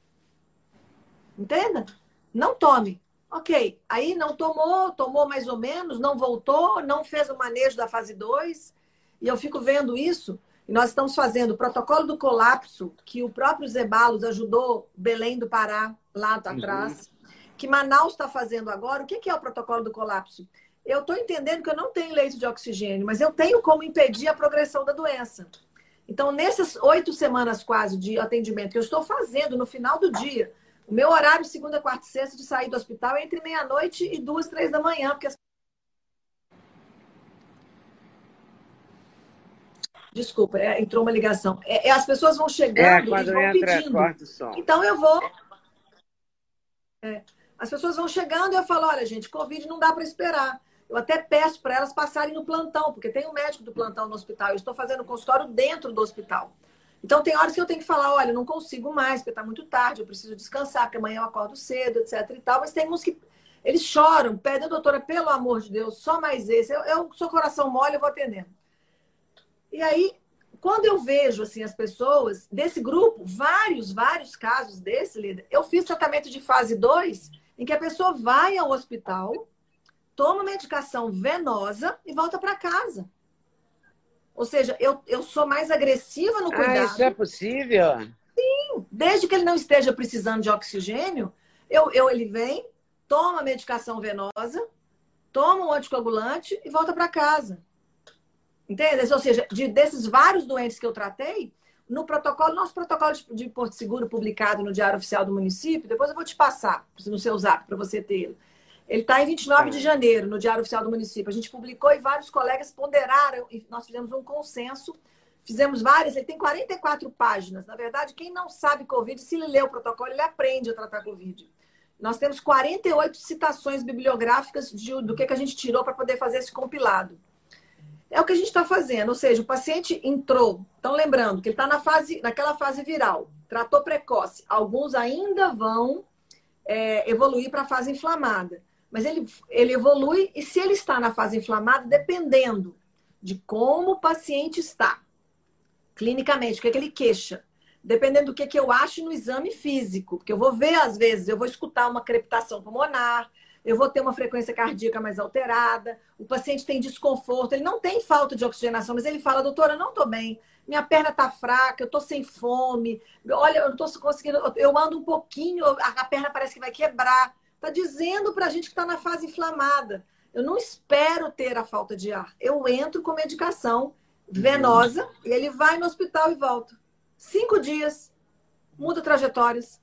Speaker 2: Entenda? Não tome. Ok. Aí não tomou, tomou mais ou menos, não voltou, não fez o manejo da fase dois. E eu fico vendo isso. E nós estamos fazendo o protocolo do colapso, que o próprio Zeballos ajudou Belém do Pará, lá atrás. Uhum. Que Manaus está fazendo agora. O que é o protocolo do colapso? Eu estou entendendo que eu não tenho leito de oxigênio, mas eu tenho como impedir a progressão da doença. Então, nessas oito semanas quase de atendimento que eu estou fazendo no final do dia, o meu horário, segunda, quarta e sexta, de sair do hospital é entre meia-noite e duas, três da manhã, porque as... Desculpa, é, entrou uma ligação. É, é, as pessoas vão chegando
Speaker 3: é,
Speaker 2: e vão
Speaker 3: entra,
Speaker 2: pedindo. Então, eu vou... É, as pessoas vão chegando e eu falo, olha, gente, Covid não dá para esperar. Eu até peço para elas passarem no plantão, porque tem um médico do plantão no hospital. Eu estou fazendo consultório dentro do hospital. Então, tem horas que eu tenho que falar, olha, não consigo mais, porque está muito tarde, eu preciso descansar, porque amanhã eu acordo cedo, etc e tal. Mas tem uns que... Eles choram, pedem, doutora, pelo amor de Deus, só mais esse. Eu, eu sou coração mole, eu vou atendendo. E aí, quando eu vejo, assim, as pessoas desse grupo, vários, vários casos desse, líder, eu fiz tratamento de fase dois, em que a pessoa vai ao hospital, toma medicação venosa e volta para casa. Ou seja, eu, eu sou mais agressiva no cuidado.
Speaker 3: Ah, isso é possível?
Speaker 2: Sim. Desde que ele não esteja precisando de oxigênio, eu, eu, ele vem, toma medicação venosa, toma um anticoagulante e volta para casa. Entende? Ou seja, de, desses vários doentes que eu tratei, no protocolo, nosso protocolo de, de Porto Seguro, publicado no Diário Oficial do Município, depois eu vou te passar no seu zap para você ter. Ele está em vinte e nove de janeiro, no Diário Oficial do Município. A gente publicou e vários colegas ponderaram, e nós fizemos um consenso, fizemos várias, ele tem quarenta e quatro páginas. Na verdade, quem não sabe Covid, se ele lê o protocolo, ele aprende a tratar Covid. Nós temos quarenta e oito citações bibliográficas de, do que, que a gente tirou para poder fazer esse compilado. É o que a gente está fazendo, ou seja, o paciente entrou, então lembrando que ele está na fase, naquela fase viral, tratou precoce. Alguns ainda vão é, evoluir para a fase inflamada. Mas ele, ele evolui e se ele está na fase inflamada, dependendo de como o paciente está, clinicamente, o que, é que ele queixa, dependendo do que, é que eu acho no exame físico, porque eu vou ver, às vezes, eu vou escutar uma crepitação pulmonar, eu vou ter uma frequência cardíaca mais alterada, o paciente tem desconforto, ele não tem falta de oxigenação, mas ele fala, doutora, eu não estou bem, minha perna está fraca, eu estou sem fome, olha, eu não estou conseguindo, eu ando um pouquinho, a perna parece que vai quebrar. Está dizendo para a gente que está na fase inflamada. Eu não espero ter a falta de ar. Eu entro com medicação venosa uhum. e ele vai no hospital e volta. Cinco dias, muda trajetórias.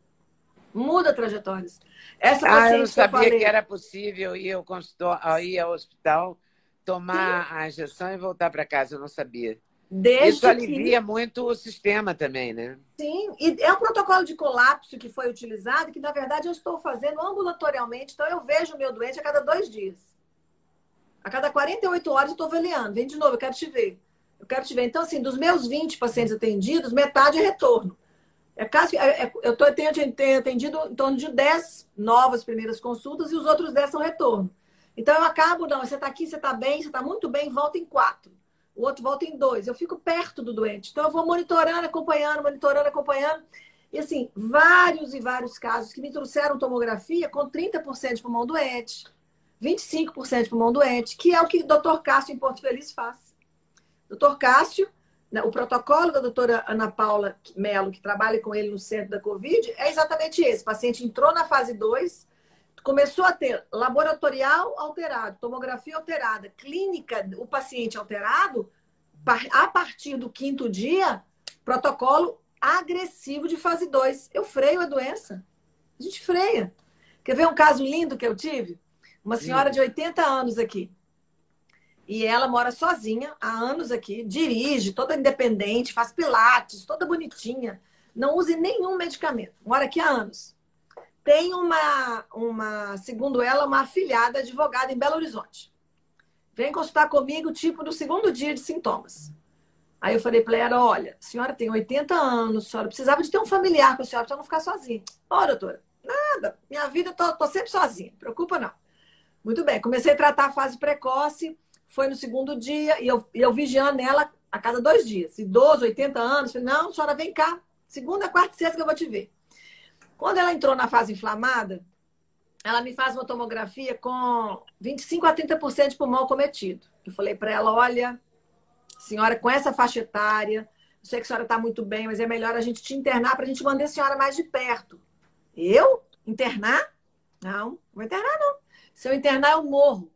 Speaker 2: Muda trajetórias. Essa
Speaker 3: ah, eu não sabia
Speaker 2: que, eu falei,
Speaker 3: que era possível ir ao, ir ao hospital, tomar Sim. a injeção e voltar para casa. Eu não sabia.
Speaker 2: Desde
Speaker 3: Isso alivia
Speaker 2: que...
Speaker 3: muito o sistema também, né?
Speaker 2: Sim, e é um protocolo de colapso que foi utilizado, que na verdade eu estou fazendo ambulatorialmente, então eu vejo o meu doente a cada dois dias. A cada quarenta e oito horas eu estou avaliando. Vem de novo, eu quero te ver. Eu quero te ver. Então, assim, dos meus vinte pacientes atendidos, metade é retorno. É caso, é, é, eu tô, tenho, tenho atendido em torno de dez novas primeiras consultas e os outros dez são retorno. Então, eu acabo, não, você está aqui, você está bem, você está muito bem, volta em quatro. O outro volta em dois. Eu fico perto do doente. Então, eu vou monitorando, acompanhando, monitorando, acompanhando. E, assim, vários e vários casos que me trouxeram tomografia com trinta por cento de pulmão doente, vinte e cinco por cento de pulmão doente, que é o que o doutor Cássio em Porto Feliz faz. doutor Cássio, o protocolo da doutora Ana Paula Mello, que trabalha com ele no centro da Covid, é exatamente esse. O paciente entrou na fase dois, começou a ter laboratorial alterado, tomografia alterada, clínica, o paciente alterado, a partir do quinto dia, protocolo agressivo de fase dois. Eu freio a doença. A gente freia. Quer ver um caso lindo que eu tive? Uma senhora de oitenta anos aqui. E ela mora sozinha há anos aqui, dirige, toda independente, faz pilates, toda bonitinha. Não use nenhum medicamento. Mora aqui há anos. Tem uma, uma, segundo ela, uma afilhada advogada em Belo Horizonte. Vem consultar comigo, tipo, no segundo dia de sintomas. Aí eu falei para ela, olha, a senhora tem oitenta anos, a senhora precisava de ter um familiar com a senhora para não ficar sozinha. Ó, doutora, nada, minha vida, tô, tô sempre sozinha, não preocupa não. Muito bem, comecei a tratar a fase precoce, foi no segundo dia, e eu, e eu vigiando ela a cada dois dias. Idoso, oitenta anos, falei, não, a senhora vem cá, segunda, quarta e sexta que eu vou te ver. Quando ela entrou na fase inflamada, ela me faz uma tomografia com vinte e cinco a trinta por cento de pulmão cometido. Eu falei para ela, olha, senhora, com essa faixa etária, eu sei que a senhora está muito bem, mas é melhor a gente te internar para a gente manter a senhora mais de perto. Eu? Internar? Não, não vou internar, não. Se eu internar, eu morro.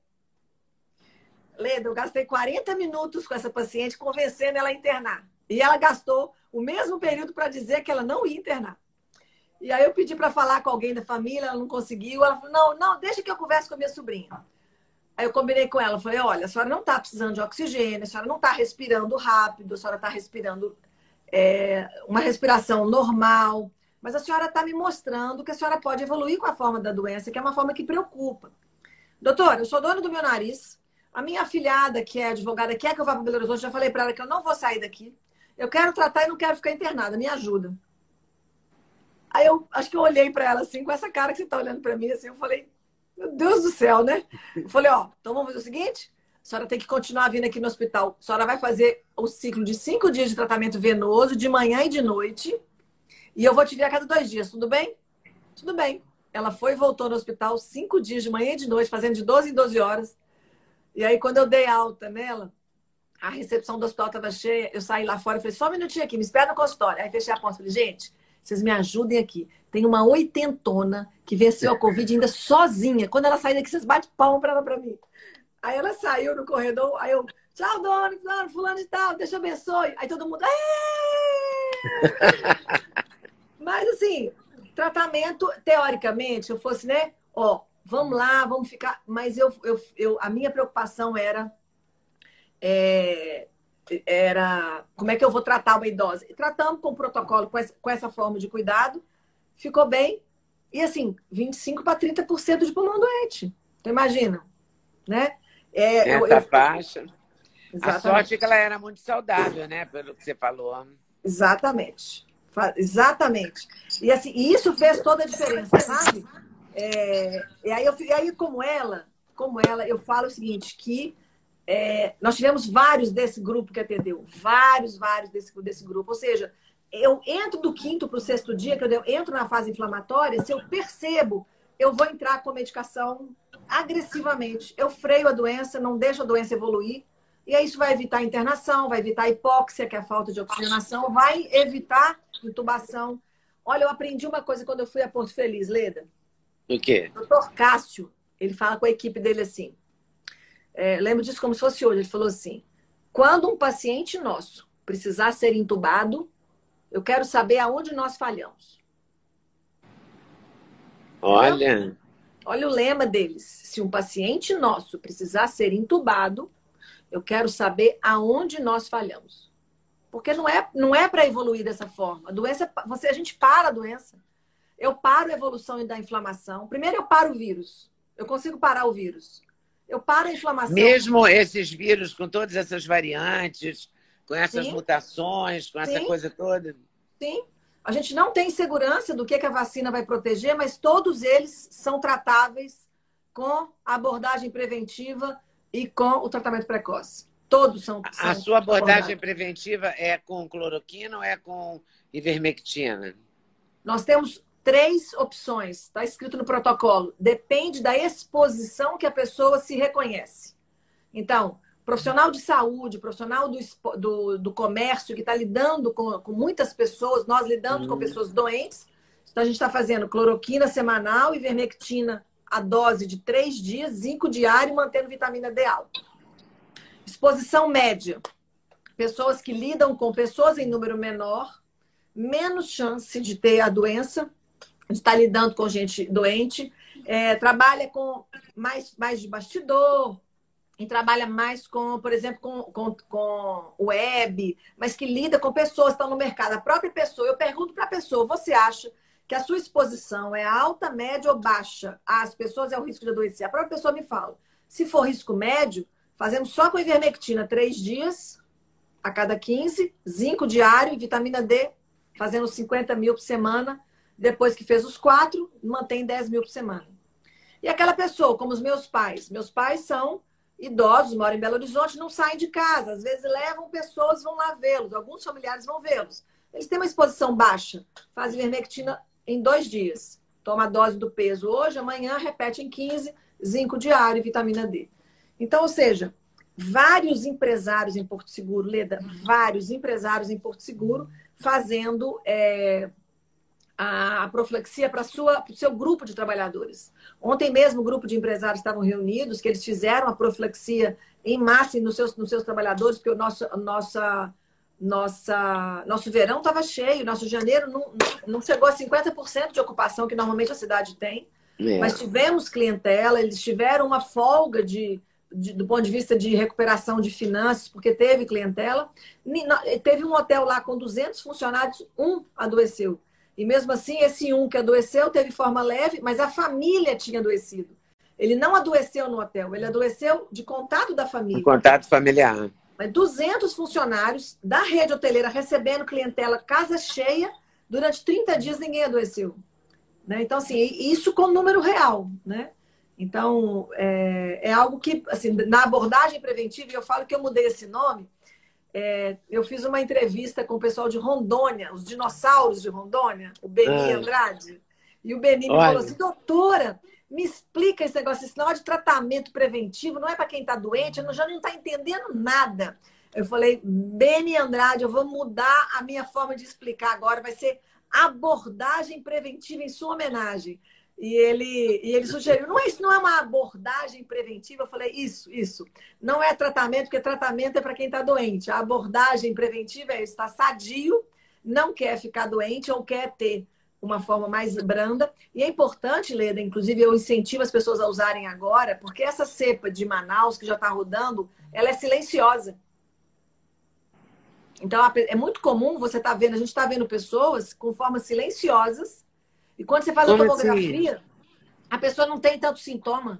Speaker 2: Leda, eu gastei quarenta minutos com essa paciente convencendo ela a internar. E ela gastou o mesmo período para dizer que ela não ia internar. E aí eu pedi para falar com alguém da família, ela não conseguiu. Ela falou, não, não, deixa que eu converse com a minha sobrinha. Aí eu combinei com ela, falei, olha, a senhora não está precisando de oxigênio, a senhora não está respirando rápido, a senhora está respirando é, uma respiração normal, mas a senhora está me mostrando que a senhora pode evoluir com a forma da doença, que é uma forma que preocupa. Doutora, eu sou dona do meu nariz, a minha afilhada, que é advogada, quer que eu vá para Belo Horizonte, já falei para ela que eu não vou sair daqui, eu quero tratar e não quero ficar internada, me ajuda. Aí eu acho que eu olhei para ela assim, com essa cara que você está olhando para mim, assim, eu falei, meu Deus do céu, né? Eu falei, ó, então vamos fazer o seguinte, a senhora tem que continuar vindo aqui no hospital, a senhora vai fazer o ciclo de cinco dias de tratamento venoso, de manhã e de noite, e eu vou te ver a cada dois dias, tudo bem? Tudo bem. Ela foi e voltou no hospital cinco dias de manhã e de noite, fazendo de doze em doze horas. E aí, quando eu dei alta nela, a recepção do hospital estava cheia, eu saí lá fora e falei, só um minutinho aqui, me espera no consultório. Aí fechei a porta e falei, gente, vocês me ajudem aqui. Tem uma oitentona que venceu a Covid ainda sozinha. Quando ela sair daqui, vocês batem palma para ela para mim. Aí ela saiu no corredor, aí eu, tchau, dona, fulano, fulano de tal, Deus te abençoe. Aí todo mundo, mas assim, tratamento, teoricamente, se eu fosse, né, ó, vamos lá, vamos ficar. Mas eu, eu, eu, a minha preocupação era, é, era como é que eu vou tratar uma idosa. E tratamos com o protocolo, com essa, com essa forma de cuidado, ficou bem. E assim, vinte e cinco para trinta por cento de pulmão doente. Então, imagina, né? É,
Speaker 3: Essa
Speaker 2: eu, eu...
Speaker 3: faixa.
Speaker 2: Exatamente.
Speaker 3: A sorte é que ela era muito saudável, né? Pelo que você falou.
Speaker 2: Exatamente. Exatamente. E assim, e isso fez toda a diferença, sabe? É, e, aí eu, e aí, como ela, como ela, eu falo o seguinte, que é, nós tivemos vários desse grupo que atendeu. Vários, vários desse, desse grupo. Ou seja, eu entro do quinto para o sexto dia, que eu entro na fase inflamatória, se eu percebo, eu vou entrar com medicação agressivamente. Eu freio a doença, não deixo a doença evoluir. E aí isso vai evitar a internação, vai evitar a hipóxia, que é a falta de oxigenação, vai evitar intubação. Olha, eu aprendi uma coisa quando eu fui a Porto Feliz, Leda.
Speaker 3: O quê?
Speaker 2: O doutor Cássio, ele fala com a equipe dele assim. É, lembro disso como se fosse hoje. Ele falou assim, quando um paciente nosso precisar ser intubado, eu quero saber aonde nós falhamos.
Speaker 3: Olha...
Speaker 2: Então, olha o lema deles. Se um paciente nosso precisar ser intubado, eu quero saber aonde nós falhamos. Porque não é, não é para evoluir dessa forma. A doença, você, a gente para a doença. Eu paro a evolução da inflamação. Primeiro eu paro o vírus. Eu consigo parar o vírus. Eu paro a inflamação.
Speaker 3: Mesmo esses vírus com todas essas variantes, com essas
Speaker 2: Sim.
Speaker 3: mutações, com essa
Speaker 2: Sim.
Speaker 3: coisa toda?
Speaker 2: Sim. A gente não tem segurança do que, que a vacina vai proteger, mas todos eles são tratáveis com a abordagem preventiva e com o tratamento precoce. Todos são. são
Speaker 3: A sua abordagem
Speaker 2: abordados.
Speaker 3: preventiva é com cloroquina ou é com ivermectina?
Speaker 2: Nós temos três opções, está escrito no protocolo. Depende da exposição que a pessoa se reconhece. Então, profissional de saúde, profissional do, do, do comércio que está lidando com, com muitas pessoas, nós lidamos uhum. com pessoas doentes. Então, a gente está fazendo cloroquina semanal, ivermectina a dose de três dias, zinco diário, mantendo vitamina D alta. Exposição média. Pessoas que lidam com pessoas em número menor, menos chance de ter a doença, de estar lidando com gente doente, é, trabalha com mais, mais de bastidor, e trabalha mais com, por exemplo, com, com, com web, mas que lida com pessoas que estão no mercado. A própria pessoa, eu pergunto para a pessoa, você acha que a sua exposição é alta, média ou baixa às pessoas é o risco de adoecer? A própria pessoa me fala. Se for risco médio, fazemos só com ivermectina três dias a cada quinze, zinco diário e vitamina D, fazendo cinquenta mil por semana. Depois que fez os quatro, mantém dez mil por semana. E aquela pessoa, como os meus pais. Meus pais são idosos, moram em Belo Horizonte, não saem de casa. Às vezes levam pessoas, vão lá vê-los. Alguns familiares vão vê-los. Eles têm uma exposição baixa. Faz ivermectina em dois dias. Toma a dose do peso hoje, amanhã repete em quinze, zinco diário e vitamina D. Então, ou seja, vários empresários em Porto Seguro, Leda, vários empresários em Porto Seguro fazendo é, a profilaxia para o seu grupo de trabalhadores. Ontem mesmo o grupo de empresários estavam reunidos, que eles fizeram a profilaxia em massa nos seus, nos seus trabalhadores, porque o nosso, nossa, nossa, nosso verão estava cheio, nosso janeiro não, não chegou a cinquenta por cento de ocupação que normalmente a cidade tem, é. Mas tivemos clientela, eles tiveram uma folga de, de, do ponto de vista de recuperação de finanças, porque teve clientela. Teve um hotel lá com duzentos funcionários, um adoeceu. E mesmo assim, esse um que adoeceu teve forma leve, mas a família tinha adoecido. Ele não adoeceu no hotel, ele adoeceu de contato da família.
Speaker 3: De contato familiar.
Speaker 2: Mas duzentos funcionários da rede hoteleira recebendo clientela casa cheia, durante trinta dias ninguém adoeceu. Né? Então, assim, isso com número real. Né? Então, é, é algo que, assim, na abordagem preventiva, e eu falo que eu mudei esse nome, É, eu fiz uma entrevista com o pessoal de Rondônia, os dinossauros de Rondônia, o Beni Andrade. E o Beni me falou assim, doutora, me explica esse negócio, esse negócio de tratamento preventivo, não é para quem está doente, eu já não está entendendo nada. Eu falei, Beni Andrade, eu vou mudar a minha forma de explicar agora, vai ser abordagem preventiva em sua homenagem. E ele, e ele sugeriu, não é, isso não é uma abordagem preventiva? Eu falei, isso, isso. Não é tratamento, porque tratamento é para quem está doente. A abordagem preventiva é estar sadio, não quer ficar doente ou quer ter uma forma mais branda. E é importante, Leda, inclusive eu incentivo as pessoas a usarem agora, porque essa cepa de Manaus, que já está rodando, ela é silenciosa. Então, é muito comum você estar tá vendo, a gente está vendo pessoas com formas silenciosas. E quando você faz Como a tomografia, assim? A pessoa não tem tanto sintoma.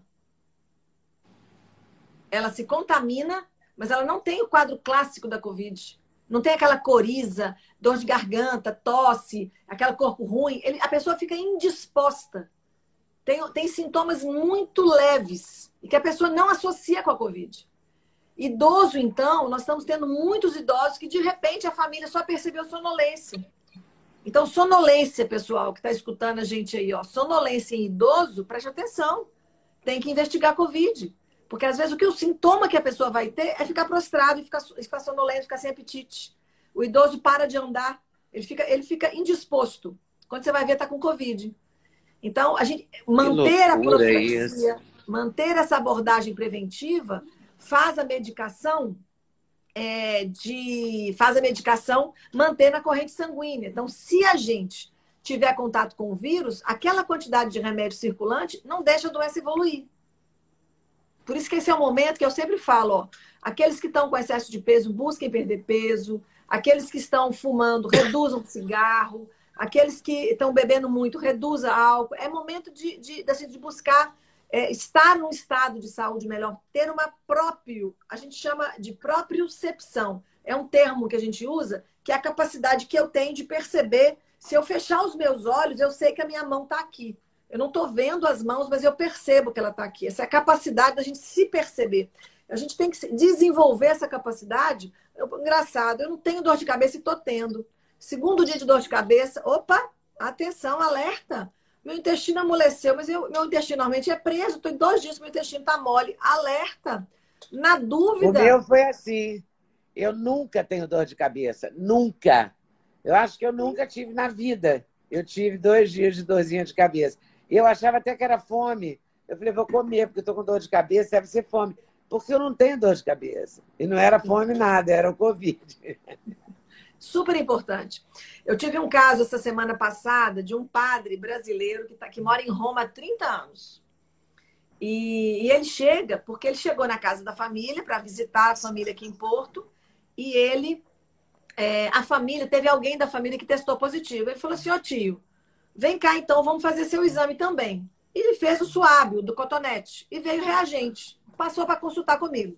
Speaker 2: Ela se contamina, mas ela não tem o quadro clássico da Covid. Não tem aquela coriza, dor de garganta, tosse, aquele corpo ruim. Ele, a pessoa fica indisposta. Tem, tem sintomas muito leves e que a pessoa não associa com a Covid. Idoso, então, nós estamos tendo muitos idosos que, de repente, a família só percebeu sonolência. Então, sonolência, pessoal, que está escutando a gente aí, ó, sonolência em idoso, preste atenção. Tem que investigar a Covid. Porque, às vezes, o que o sintoma que a pessoa vai ter é ficar prostrado, e ficar, ficar sonolento, ficar sem apetite. O idoso para de andar, ele fica, ele fica indisposto. Quando você vai ver, está com Covid. Então, a gente manter a profilaxia, manter essa abordagem preventiva, faz a medicação... É, de, faz a medicação manter na corrente sanguínea. Então, se a gente tiver contato com o vírus, aquela quantidade de remédio circulante não deixa a doença evoluir. Por isso que esse é o momento que eu sempre falo, ó, aqueles que estão com excesso de peso, busquem perder peso, aqueles que estão fumando, reduzam o cigarro, aqueles que estão bebendo muito, reduza álcool. É momento de, de, de, de buscar É, estar num estado de saúde melhor, ter uma próprio, a gente chama de propriocepção, é um termo que a gente usa, que é a capacidade que eu tenho de perceber. Se eu fechar os meus olhos, eu sei que a minha mão está aqui. Eu não estou vendo as mãos, mas eu percebo que ela está aqui. Essa é a capacidade da gente se perceber. A gente tem que desenvolver essa capacidade. Eu, engraçado, eu não tenho dor de cabeça e estou tendo. Segundo dia de dor de cabeça, opa, atenção, alerta. Meu intestino amoleceu, mas eu, meu intestino normalmente é preso. Estou em dois dias, meu intestino está mole. Alerta. Na dúvida...
Speaker 3: O meu foi assim. Eu nunca tenho dor de cabeça. Nunca. Eu acho que eu nunca tive na vida. Eu tive dois dias de dorzinha de cabeça. Eu achava até que era fome. Eu falei, vou comer, porque eu estou com dor de cabeça, deve ser fome. Porque eu não tenho dor de cabeça. E não era fome nada, era o Covid.
Speaker 2: Super importante. Eu tive um caso essa semana passada de um padre brasileiro que, tá, que mora em Roma há trinta anos. E, e ele chega, porque ele chegou na casa da família para visitar a família aqui em Porto. E ele, é, a família, teve alguém da família que testou positivo. Ele falou assim, ó tio, vem cá então, vamos fazer seu exame também. E ele fez o suábio do cotonete e veio reagente. Passou para consultar comigo.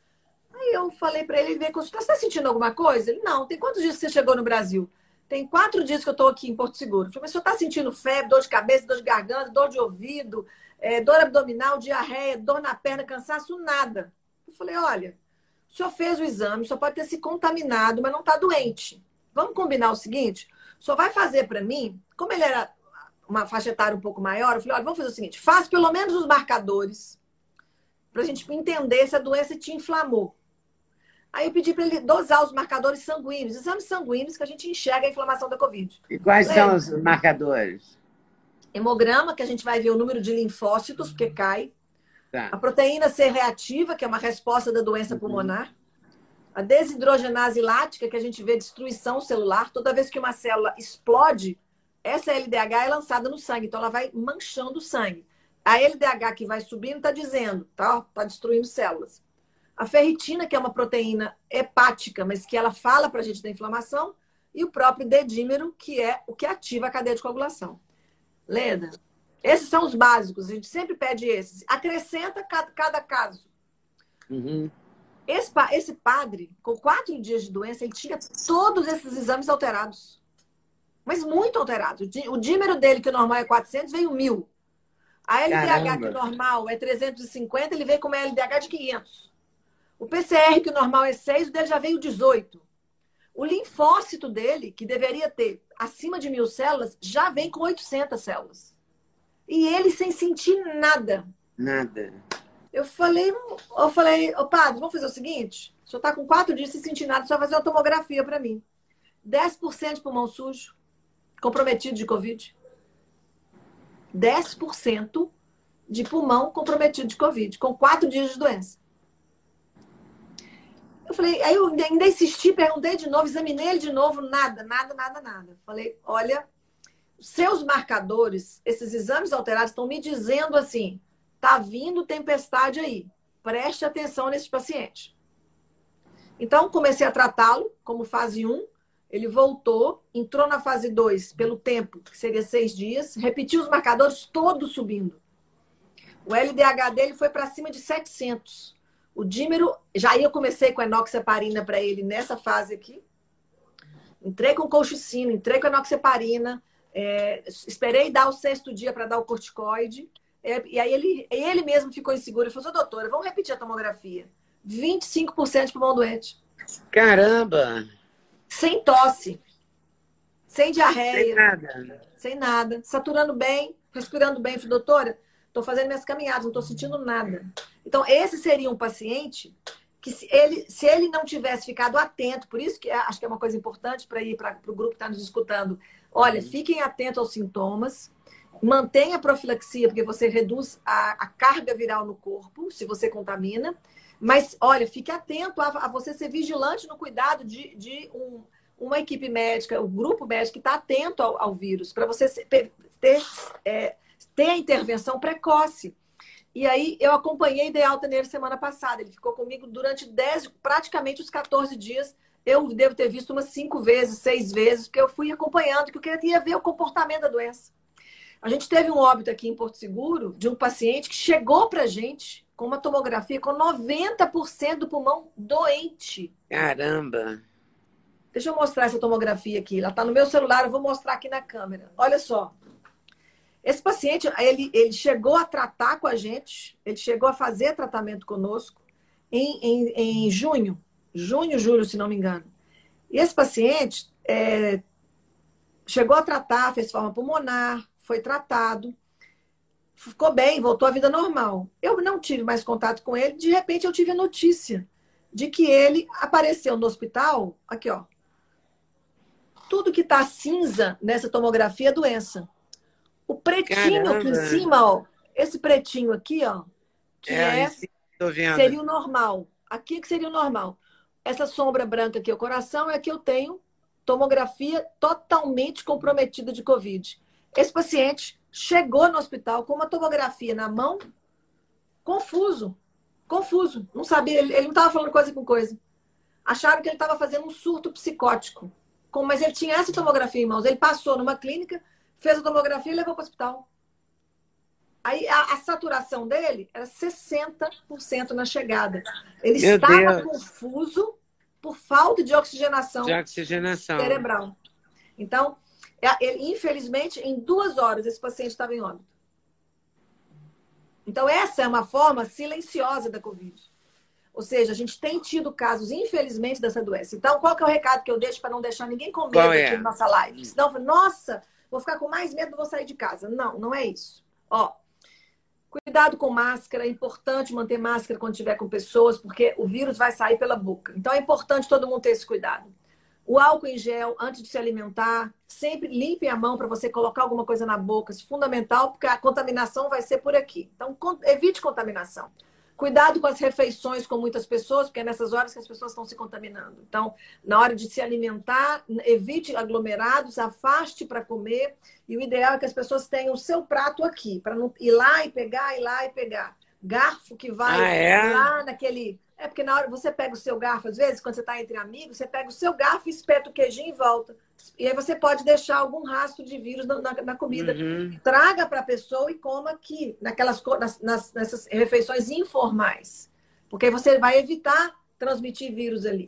Speaker 2: Aí eu falei para ele, ele veio consultar, você está sentindo alguma coisa? Ele, não, tem quantos dias que você chegou no Brasil? Tem quatro dias que eu estou aqui em Porto Seguro. Eu falei, mas você está sentindo febre, dor de cabeça, dor de garganta, dor de ouvido, é, dor abdominal, diarreia, dor na perna, cansaço? Nada. Eu falei, olha, o senhor fez o exame, o senhor pode ter se contaminado, mas não está doente. Vamos combinar o seguinte, o senhor vai fazer para mim, como ele era uma faixa etária um pouco maior, eu falei, olha, vamos fazer o seguinte, faz pelo menos os marcadores, para a gente entender se a doença te inflamou. Aí eu pedi para ele dosar os marcadores sanguíneos, exames sanguíneos que a gente enxerga a inflamação da Covid.
Speaker 3: E quais são os marcadores?
Speaker 2: Hemograma, que a gente vai ver o número de linfócitos, porque cai. Tá. A proteína C reativa, que é uma resposta da doença uhum. pulmonar. A desidrogenase lática, que a gente vê destruição celular. Toda vez que uma célula explode, essa L D H é lançada no sangue, então ela vai manchando o sangue. A L D H que vai subindo está dizendo, tá, tá destruindo células. A ferritina, que é uma proteína hepática, mas que ela fala para a gente da inflamação, e o próprio dedímero, que é o que ativa a cadeia de coagulação. Leda, esses são os básicos, a gente sempre pede esses. Acrescenta cada, cada caso.
Speaker 3: Uhum.
Speaker 2: Esse, esse padre, com quatro dias de doença, ele tinha todos esses exames alterados. Mas muito alterados. O dímero dele, que o normal é quatrocentos, veio mil. A L D H, Caramba. que o normal é trezentos e cinquenta, ele veio com uma L D H de quinhentos. O P C R, que o normal é seis, o dele já veio dezoito. O linfócito dele, que deveria ter acima de mil células, já vem com oitocentas células. E ele sem sentir nada.
Speaker 3: Nada.
Speaker 2: Eu falei, eu falei, ô padre, vamos fazer o seguinte? O senhor está com quatro dias sem sentir nada, só fazer uma tomografia para mim. dez por cento de pulmão sujo, comprometido de Covid. dez por cento de pulmão comprometido de Covid, com quatro dias de doença. Eu falei, aí eu ainda insisti, perguntei de novo, examinei ele de novo, nada, nada, nada, nada. Falei, olha, seus marcadores, esses exames alterados estão me dizendo assim, tá vindo tempestade aí, preste atenção nesse paciente. Então, comecei a tratá-lo como fase um, ele voltou, entrou na fase dois pelo tempo, que seria seis dias, repetiu os marcadores todos subindo. O L D H dele foi para cima de setecentos. O dímero, já aí eu comecei com a enoxaparina para ele nessa fase aqui. Entrei com colchicina, entrei com a enoxaparina, é, esperei dar o sexto dia para dar o corticoide. É, e aí ele, ele mesmo ficou inseguro e falou, doutora, vamos repetir a tomografia. vinte e cinco por cento de pulmão doente.
Speaker 3: Caramba!
Speaker 2: Sem tosse, sem diarreia.
Speaker 3: Sem nada.
Speaker 2: Sem nada. Saturando bem, respirando bem. Eu falei, doutora, estou fazendo minhas caminhadas, não estou sentindo nada. Então, esse seria um paciente que, se ele, se ele não tivesse ficado atento, por isso que acho que é uma coisa importante para ir para o grupo que está nos escutando. Olha, fiquem atentos aos sintomas, mantenha a profilaxia, porque você reduz a, a carga viral no corpo, se você contamina. Mas, olha, fique atento a, a você ser vigilante no cuidado de, de um, uma equipe médica, o grupo médico que está atento ao, ao vírus, para você ter, ter, é, ter a intervenção precoce. E aí, eu acompanhei de alta nele semana passada. Ele ficou comigo durante dez, praticamente os quatorze dias. Eu devo ter visto umas cinco vezes, seis vezes, porque eu fui acompanhando, porque eu queria ver o comportamento da doença. A gente teve um óbito aqui em Porto Seguro de um paciente que chegou para a gente com uma tomografia com noventa por cento do pulmão doente.
Speaker 3: Caramba!
Speaker 2: Deixa eu mostrar essa tomografia aqui. Ela está no meu celular, eu vou mostrar aqui na câmera. Olha só. Esse paciente, ele, ele chegou a tratar com a gente, ele chegou a fazer tratamento conosco em, em, em junho. Junho, julho, se não me engano. E esse paciente é, chegou a tratar, fez forma pulmonar, foi tratado, ficou bem, voltou à vida normal. Eu não tive mais contato com ele, de repente eu tive a notícia de que ele apareceu no hospital, aqui ó, tudo que tá cinza nessa tomografia é doença. O pretinho Caramba. Aqui em cima, ó, esse pretinho aqui, ó, que é, é tô vendo. Seria o normal. Aqui que seria o normal. Essa sombra branca aqui, o coração, é que eu tenho tomografia totalmente comprometida de Covid. Esse paciente chegou no hospital com uma tomografia na mão, confuso, confuso. Não sabia, ele, ele não estava falando coisa com coisa. Acharam que ele estava fazendo um surto psicótico. Mas ele tinha essa tomografia em mãos. Ele passou numa clínica, fez a tomografia e levou para o hospital. Aí a, a saturação dele era sessenta por cento na chegada. Ele Meu estava Deus. confuso por falta de oxigenação,
Speaker 3: de oxigenação
Speaker 2: cerebral. Então, ele, infelizmente, em duas horas, esse paciente estava em óbito. Então, essa é uma forma silenciosa da Covid. Ou seja, a gente tem tido casos, infelizmente, dessa doença. Então, qual que é o recado que eu deixo para não deixar ninguém com medo
Speaker 3: é?
Speaker 2: aqui na nossa live? Senão, nossa, vou ficar com mais medo, vou sair de casa. Não, não é isso. Ó, cuidado com máscara. É importante manter máscara quando estiver com pessoas, porque o vírus vai sair pela boca. Então, é importante todo mundo ter esse cuidado. O álcool em gel, antes de se alimentar, sempre limpe a mão para você colocar alguma coisa na boca. Isso é fundamental, porque a contaminação vai ser por aqui. Então, evite contaminação. Cuidado com as refeições com muitas pessoas, porque é nessas horas que as pessoas estão se contaminando. Então, na hora de se alimentar, evite aglomerados, afaste para comer. E o ideal é que as pessoas tenham o seu prato aqui, para não ir lá e pegar, ir lá e pegar. Garfo que vai
Speaker 3: ah, é?
Speaker 2: lá naquele... É porque na hora você pega o seu garfo, às vezes, quando você está entre amigos, você pega o seu garfo e espeta o queijinho e volta. E aí você pode deixar algum rastro de vírus na, na, na comida.
Speaker 3: Uhum.
Speaker 2: Traga para a pessoa e coma aqui, naquelas, nas, nas, nessas refeições informais. Porque aí você vai evitar transmitir vírus ali.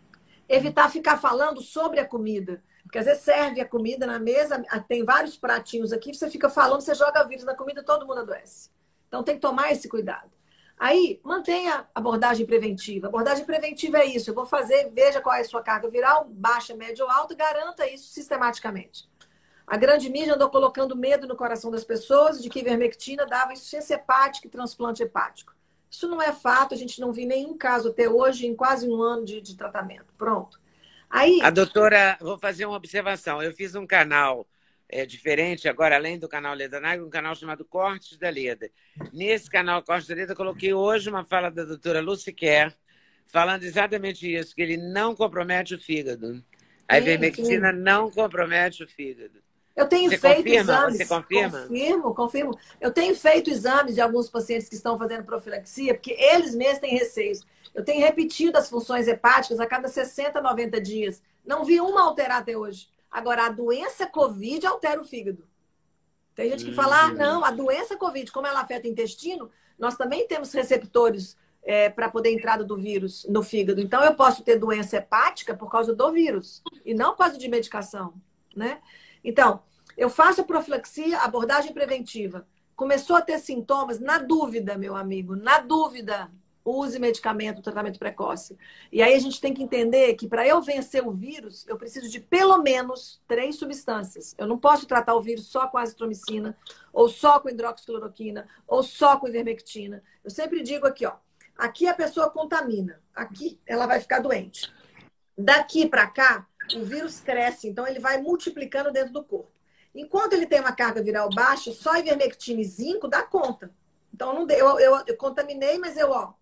Speaker 2: Evitar ficar falando sobre a comida. Porque às vezes serve a comida na mesa, tem vários pratinhos aqui, você fica falando, você joga vírus na comida, todo mundo adoece. Então tem que tomar esse cuidado. Aí, mantenha a abordagem preventiva. A abordagem preventiva é isso. Eu vou fazer, veja qual é a sua carga viral, baixa, média ou alta, garanta isso sistematicamente. A grande mídia andou colocando medo no coração das pessoas de que ivermectina dava insuficiência hepática e transplante hepático. Isso não é fato, a gente não viu nenhum caso até hoje em quase um ano de, de tratamento. Pronto. Aí...
Speaker 3: A doutora, vou fazer uma observação. Eu fiz um canal... É diferente agora, além do canal Leda Nagli, um canal chamado Cortes da Leda. Nesse canal Cortes da Leda, eu coloquei hoje uma fala da doutora Lucy Kerr, falando exatamente isso, que ele não compromete o fígado. A ivermectina não compromete o fígado.
Speaker 2: Eu tenho
Speaker 3: Você
Speaker 2: feito
Speaker 3: confirma?
Speaker 2: exames.
Speaker 3: Você confirma?
Speaker 2: Confirmo, confirmo. Eu tenho feito exames de alguns pacientes que estão fazendo profilaxia, porque eles mesmos têm receios. Eu tenho repetido as funções hepáticas a cada sessenta, noventa dias. Não vi uma alterar até hoje. Agora, a doença Covid altera o fígado. Tem gente que uhum. fala, ah, não, a doença Covid, como ela afeta o intestino, nós também temos receptores é, para poder entrada do vírus no fígado. Então, eu posso ter doença hepática por causa do vírus e não por causa de medicação, né? Então, eu faço a profilaxia, abordagem preventiva. Começou a ter sintomas, na dúvida, meu amigo, na dúvida, use medicamento, tratamento precoce. E aí a gente tem que entender que para eu vencer o vírus, eu preciso de pelo menos três substâncias. Eu não posso tratar o vírus só com azitromicina, ou só com hidroxicloroquina, ou só com ivermectina. Eu sempre digo aqui, ó, aqui a pessoa contamina, aqui ela vai ficar doente. Daqui para cá, o vírus cresce, então ele vai multiplicando dentro do corpo. Enquanto ele tem uma carga viral baixa, só ivermectina e zinco dá conta. Então, não, eu, eu, eu contaminei, mas eu, ó,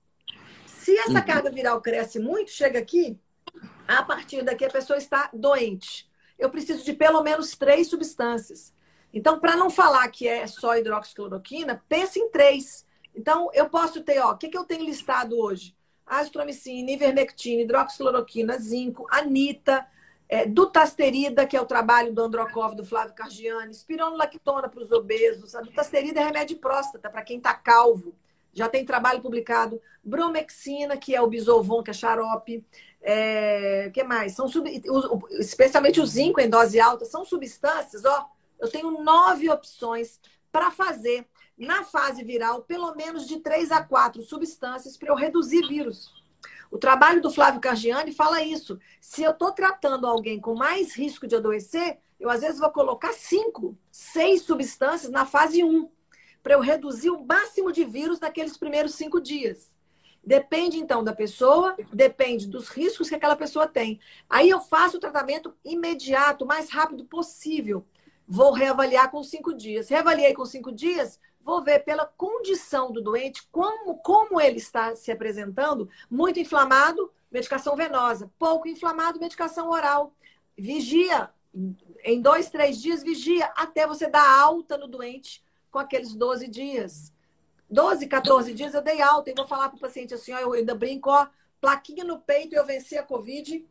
Speaker 2: se essa uhum. carga viral cresce muito, chega aqui, a partir daqui a pessoa está doente. Eu preciso de pelo menos três substâncias. Então, para não falar que é só hidroxicloroquina, pense em três. Então, eu posso ter, ó, o que, que eu tenho listado hoje? Azitromicina, ivermectina, hidroxicloroquina, zinco, anita, é, dutasterida, que é o trabalho do Androkov, do Flávio Cargiani, espironolactona para os obesos. A dutasterida é remédio de próstata, para quem está calvo. Já tem trabalho publicado. Bromexina, que é o Bisolvon, que é xarope. É, que mais? São sub, especialmente o zinco em dose alta, são substâncias, ó. Eu tenho nove opções para fazer na fase viral, pelo menos de três a quatro substâncias para eu reduzir vírus. O trabalho do Flávio Cargiani fala isso. Se eu estou tratando alguém com mais risco de adoecer, eu às vezes vou colocar cinco, seis substâncias na fase um, para eu reduzir o máximo de vírus naqueles primeiros cinco dias. Depende, então, da pessoa, depende dos riscos que aquela pessoa tem. Aí eu faço o tratamento imediato, o mais rápido possível. Vou reavaliar com cinco dias. Reavaliei com cinco dias, vou ver pela condição do doente, como, como ele está se apresentando. Muito inflamado, medicação venosa. Pouco inflamado, medicação oral. Vigia. Em dois, três dias, vigia até você dar alta no doente com aqueles doze dias. doze, quatorze dias eu dei alta e vou falar para o paciente assim, ó, eu ainda brinco, ó, plaquinha no peito, eu venci a Covid,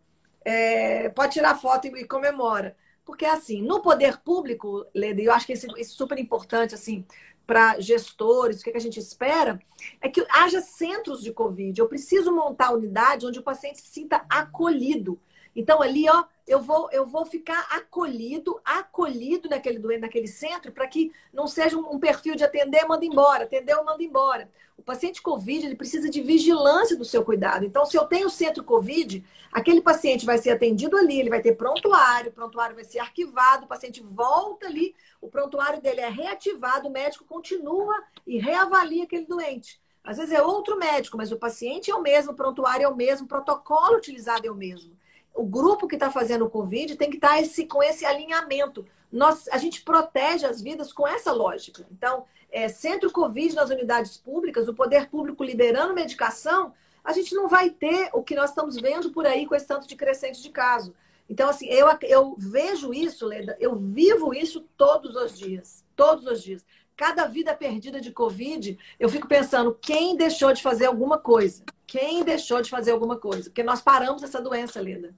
Speaker 2: é, pode tirar foto e, e comemora. Porque assim, no poder público, Leda, e eu acho que isso é super importante assim, para gestores, o que a gente espera, é que haja centros de Covid. Eu preciso montar unidade onde o paciente se sinta acolhido. Então, ali, ó, eu vou, eu vou ficar acolhido, acolhido naquele doente, naquele centro, para que não seja um, um perfil de atender, manda embora, atendeu, manda embora. O paciente Covid, ele precisa de vigilância do seu cuidado. Então, se eu tenho centro Covid, aquele paciente vai ser atendido ali, ele vai ter prontuário, o prontuário vai ser arquivado, o paciente volta ali, o prontuário dele é reativado, o médico continua e reavalia aquele doente. Às vezes é outro médico, mas o paciente é o mesmo, o prontuário é o mesmo, o protocolo utilizado é o mesmo. O grupo que está fazendo o Covid tem que estar esse, com esse alinhamento. Nós, a gente protege as vidas com essa lógica. Então, é, centro Covid nas unidades públicas, o poder público liberando medicação, a gente não vai ter o que nós estamos vendo por aí com esse tanto de crescente de caso. Então, assim, eu, eu vejo isso, Leda, eu vivo isso todos os dias. Todos os dias. Cada vida perdida de Covid, eu fico pensando, quem deixou de fazer alguma coisa? Quem deixou de fazer alguma coisa? Porque nós paramos essa doença, Leda.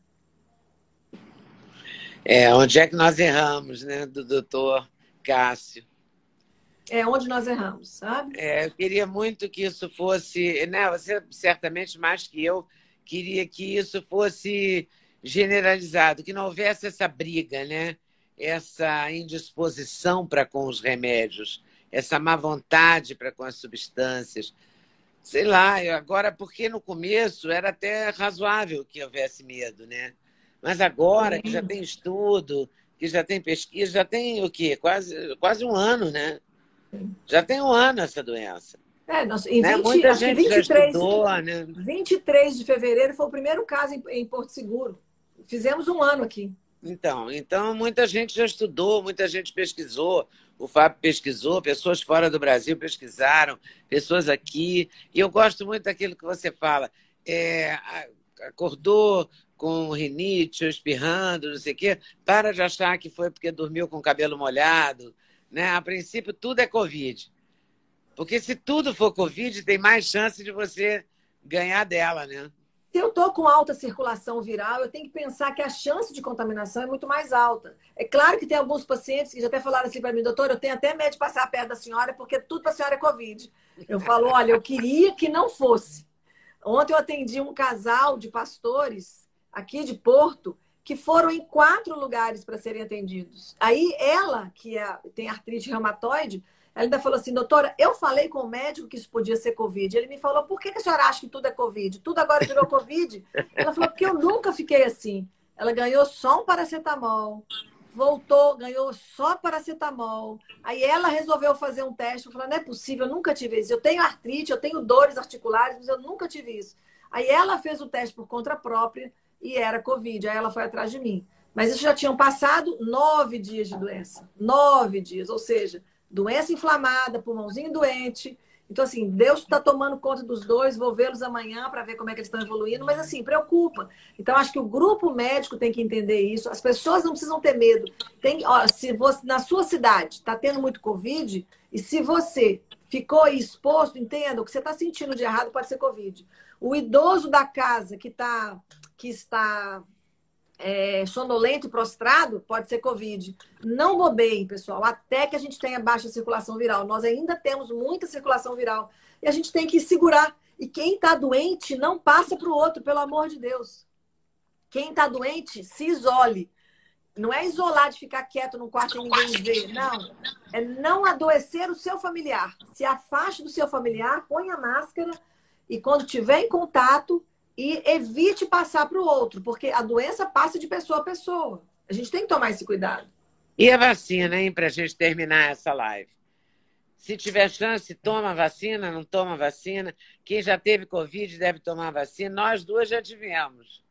Speaker 3: É, onde é que nós erramos, né, do doutor Cássio?
Speaker 2: É onde nós erramos, sabe?
Speaker 3: É, eu queria muito que isso fosse, né, você certamente mais que eu, queria que isso fosse generalizado, que não houvesse essa briga, né? Essa indisposição para com os remédios, essa má vontade para com as substâncias. Sei lá, eu agora, porque no começo era até razoável que houvesse medo, né? Mas agora que já tem estudo, que já tem pesquisa, já tem o quê? Quase, quase um ano, né? Já tem um ano essa doença.
Speaker 2: É, nós, em
Speaker 3: né?
Speaker 2: vinte,
Speaker 3: Muita gente
Speaker 2: vinte e três,
Speaker 3: já estudou, né?
Speaker 2: vinte e três de fevereiro foi o primeiro caso em, em Porto Seguro. Fizemos um ano aqui.
Speaker 3: Então, então, muita gente já estudou, muita gente pesquisou, o Fábio pesquisou, pessoas fora do Brasil pesquisaram, pessoas aqui. E eu gosto muito daquilo que você fala. É, acordou com rinite, ou espirrando, não sei o quê, para de achar que foi porque dormiu com o cabelo molhado. Né? A princípio, tudo é Covid. Porque se tudo for Covid, tem mais chance de você ganhar dela, né?
Speaker 2: Se eu estou com alta circulação viral, eu tenho que pensar que a chance de contaminação é muito mais alta. É claro que tem alguns pacientes que já até falaram assim para mim, doutor, eu tenho até medo de passar perto da senhora, porque tudo para a senhora é Covid. Eu falo, olha, eu queria que não fosse. Ontem eu atendi um casal de pastores aqui de Porto, que foram em quatro lugares para serem atendidos. Aí ela, que é, tem artrite reumatoide, ela ainda falou assim, doutora, eu falei com o médico que isso podia ser Covid. Ele me falou, por que a senhora acha que tudo é Covid? Tudo agora virou Covid? Ela falou, porque eu nunca fiquei assim. Ela ganhou só um paracetamol, voltou, ganhou só paracetamol. Aí ela resolveu fazer um teste, eu falei, não é possível, eu nunca tive isso. Eu tenho artrite, eu tenho dores articulares, mas eu nunca tive isso. Aí ela fez o teste por conta própria e era Covid. Aí ela foi atrás de mim. Mas isso já tinham passado nove dias de doença. Nove dias, ou seja... doença inflamada, pulmãozinho doente. Então, assim, Deus está tomando conta dos dois, vou vê-los amanhã para ver como é que eles estão evoluindo, mas, assim, preocupa. Então, acho que o grupo médico tem que entender isso. As pessoas não precisam ter medo. Tem, ó, se você, na sua cidade está tendo muito Covid, e se você ficou exposto, entenda, o que você está sentindo de errado pode ser Covid. O idoso da casa que, tá, que está... É, sonolento e prostrado, pode ser Covid. Não bobeiem, pessoal, até que a gente tenha baixa circulação viral. Nós ainda temos muita circulação viral e a gente tem que segurar. E quem está doente não passa para o outro, pelo amor de Deus. Quem está doente, se isole. Não é isolar de ficar quieto num quarto e ninguém vê, não. É não adoecer o seu familiar. Se afaste do seu familiar, ponha a máscara e quando tiver em contato, e evite passar para o outro, porque a doença passa de pessoa a pessoa. A gente tem que tomar esse cuidado.
Speaker 3: E a vacina, hein, para a gente terminar essa live? Se tiver chance, toma vacina, não toma vacina. Quem já teve Covid deve tomar vacina. Nós duas já tivemos.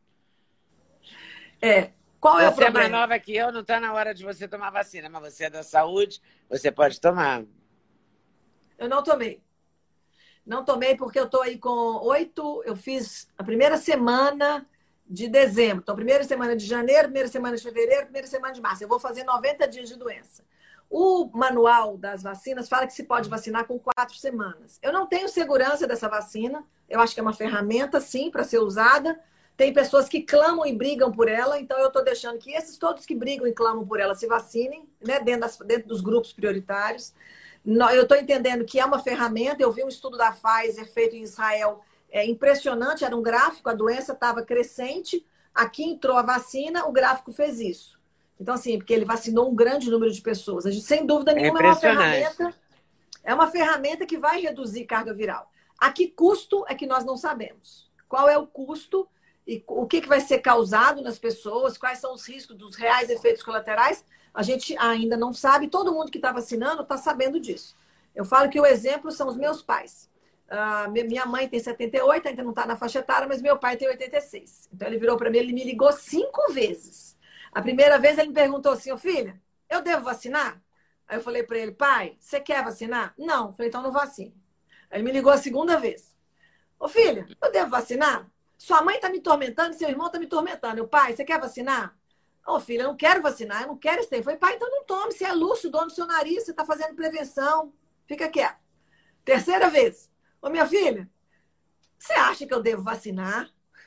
Speaker 2: É. Qual é o
Speaker 3: problema? Você é mais
Speaker 2: problema?
Speaker 3: nova que eu, não está na hora de você tomar vacina, mas você é da saúde, você pode tomar.
Speaker 2: Eu não tomei. Não tomei porque eu estou aí com oito... Eu fiz a primeira semana de dezembro. Então, primeira semana de janeiro, primeira semana de fevereiro, primeira semana de março. Eu vou fazer noventa dias de doença. O manual das vacinas fala que se pode vacinar com quatro semanas. Eu não tenho segurança dessa vacina. Eu acho que é uma ferramenta, sim, para ser usada. Tem pessoas que clamam e brigam por ela, então eu estou deixando que esses todos que brigam e clamam por ela se vacinem, né, dentro, das, dentro dos grupos prioritários. Eu estou entendendo que é uma ferramenta. Eu vi um estudo da Pfizer feito em Israel, é impressionante, era um gráfico, a doença estava crescente, aqui entrou a vacina, o gráfico fez isso. Então, assim, porque ele vacinou um grande número de pessoas. A gente, sem dúvida nenhuma, é, é uma ferramenta, é uma ferramenta que vai reduzir carga viral. A que custo é que nós não sabemos. Qual é o custo? E o que vai ser causado nas pessoas, quais são os riscos dos reais efeitos colaterais, a gente ainda não sabe. Todo mundo que está vacinando está sabendo disso. Eu falo que o exemplo são os meus pais. Uh, minha mãe tem setenta e oito, ainda não está na faixa etária, mas meu pai tem oitenta e seis. Então ele virou para mim, ele me ligou cinco vezes. A primeira vez ele me perguntou assim, ô filha, eu devo vacinar? Aí eu falei para ele, pai, você quer vacinar? Não. Eu falei, então não vacine. Aí ele me ligou a segunda vez. Ô filha, eu devo vacinar? Sua mãe está me tormentando, seu irmão está me tormentando. Eu, pai, você quer vacinar? Ô, oh, filha, eu não quero vacinar, eu não quero isso aí. Eu falei, pai, então não tome, você é lúcido, dono do seu nariz, você está fazendo prevenção. Fica quieto. Terceira vez. Ô, minha filha, você acha que eu devo vacinar?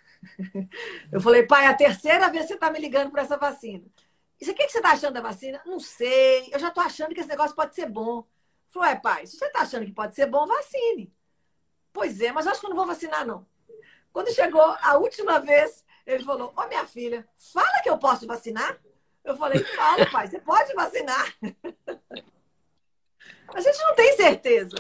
Speaker 2: Eu falei, pai, a terceira vez que você está me ligando para essa vacina. Isso aqui que você está achando da vacina? Não sei, eu já estou achando que esse negócio pode ser bom. Eu falei, ué, pai, se você está achando que pode ser bom, vacine. Pois é, mas eu acho que eu não vou vacinar, não. Quando chegou a última vez, ele falou, ô oh, minha filha, fala que eu posso vacinar? Eu falei, fala, pai, você pode vacinar. A gente não tem certeza.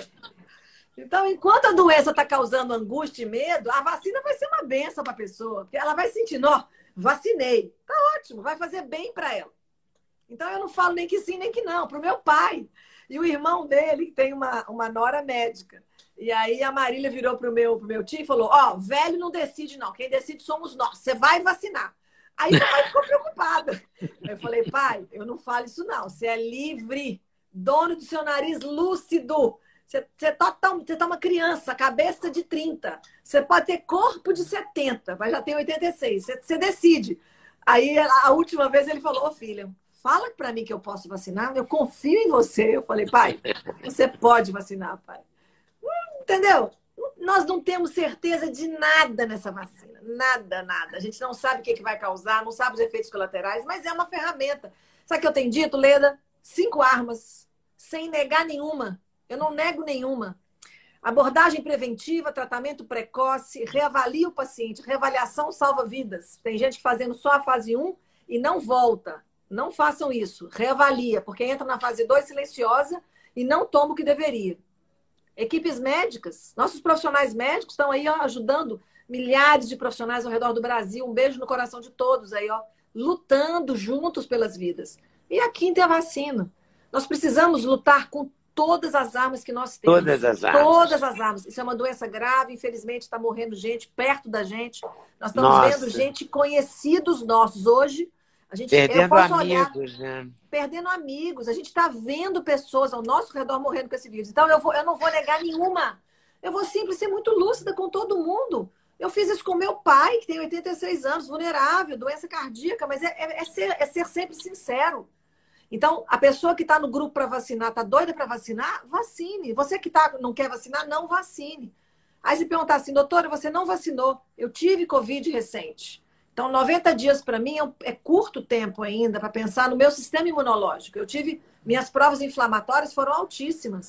Speaker 2: Então, enquanto a doença está causando angústia e medo, a vacina vai ser uma benção para a pessoa, porque ela vai sentindo, ó, vacinei. Tá ótimo, vai fazer bem para ela. Então, eu não falo nem que sim, nem que não. Para o meu pai e o irmão dele, que tem uma, uma nora médica. E aí a Marília virou pro meu, pro meu tio e falou, ó, oh, velho não decide não, quem decide somos nós, você vai vacinar. Aí o pai ficou preocupado. Eu falei, pai, eu não falo isso não, você é livre, dono do seu nariz lúcido, você, você, tá, você tá uma criança, cabeça de trinta, você pode ter corpo de setenta, mas já tem oitenta e seis, você, você decide. Aí a última vez ele falou, ô oh, filha, fala pra mim que eu posso vacinar, eu confio em você. Eu falei, pai, você pode vacinar, pai. Entendeu? Nós não temos certeza de nada nessa vacina. Nada, nada. A gente não sabe o que, que vai causar, não sabe os efeitos colaterais, mas é uma ferramenta. Sabe o que eu tenho dito, Leda? Cinco armas, sem negar nenhuma. Eu não nego nenhuma. Abordagem preventiva, tratamento precoce, reavalia o paciente. Reavaliação salva vidas. Tem gente fazendo só a fase um e não volta. Não façam isso. Reavalia, porque entra na fase dois silenciosa e não toma o que deveria. Equipes médicas, nossos profissionais médicos estão aí ó, ajudando milhares de profissionais ao redor do Brasil. Um beijo no coração de todos aí, ó, lutando juntos pelas vidas. E a quinta é a vacina. Nós precisamos lutar com todas as armas que nós temos.
Speaker 3: Todas as armas.
Speaker 2: Todas as armas. Isso é uma doença grave, infelizmente está morrendo gente perto da gente. Nós estamos
Speaker 3: Nossa.
Speaker 2: vendo gente conhecidos nossos hoje. A gente,
Speaker 3: perdendo
Speaker 2: eu posso
Speaker 3: amigos,
Speaker 2: olhar,
Speaker 3: né?
Speaker 2: Perdendo amigos. A gente está vendo pessoas ao nosso redor morrendo com esse vírus. Então, eu, vou, eu não vou negar nenhuma. Eu vou sempre ser muito lúcida com todo mundo. Eu fiz isso com meu pai, que tem oitenta e seis anos, vulnerável, doença cardíaca, mas é, é, é, ser, é ser sempre sincero. Então, a pessoa que está no grupo para vacinar, está doida para vacinar, vacine. Você que tá, não quer vacinar, não vacine. Aí se perguntar assim, doutora, você não vacinou. Eu tive Covid recente. Então, noventa dias para mim é, um, é curto tempo ainda para pensar no meu sistema imunológico. Eu tive, minhas provas inflamatórias foram altíssimas.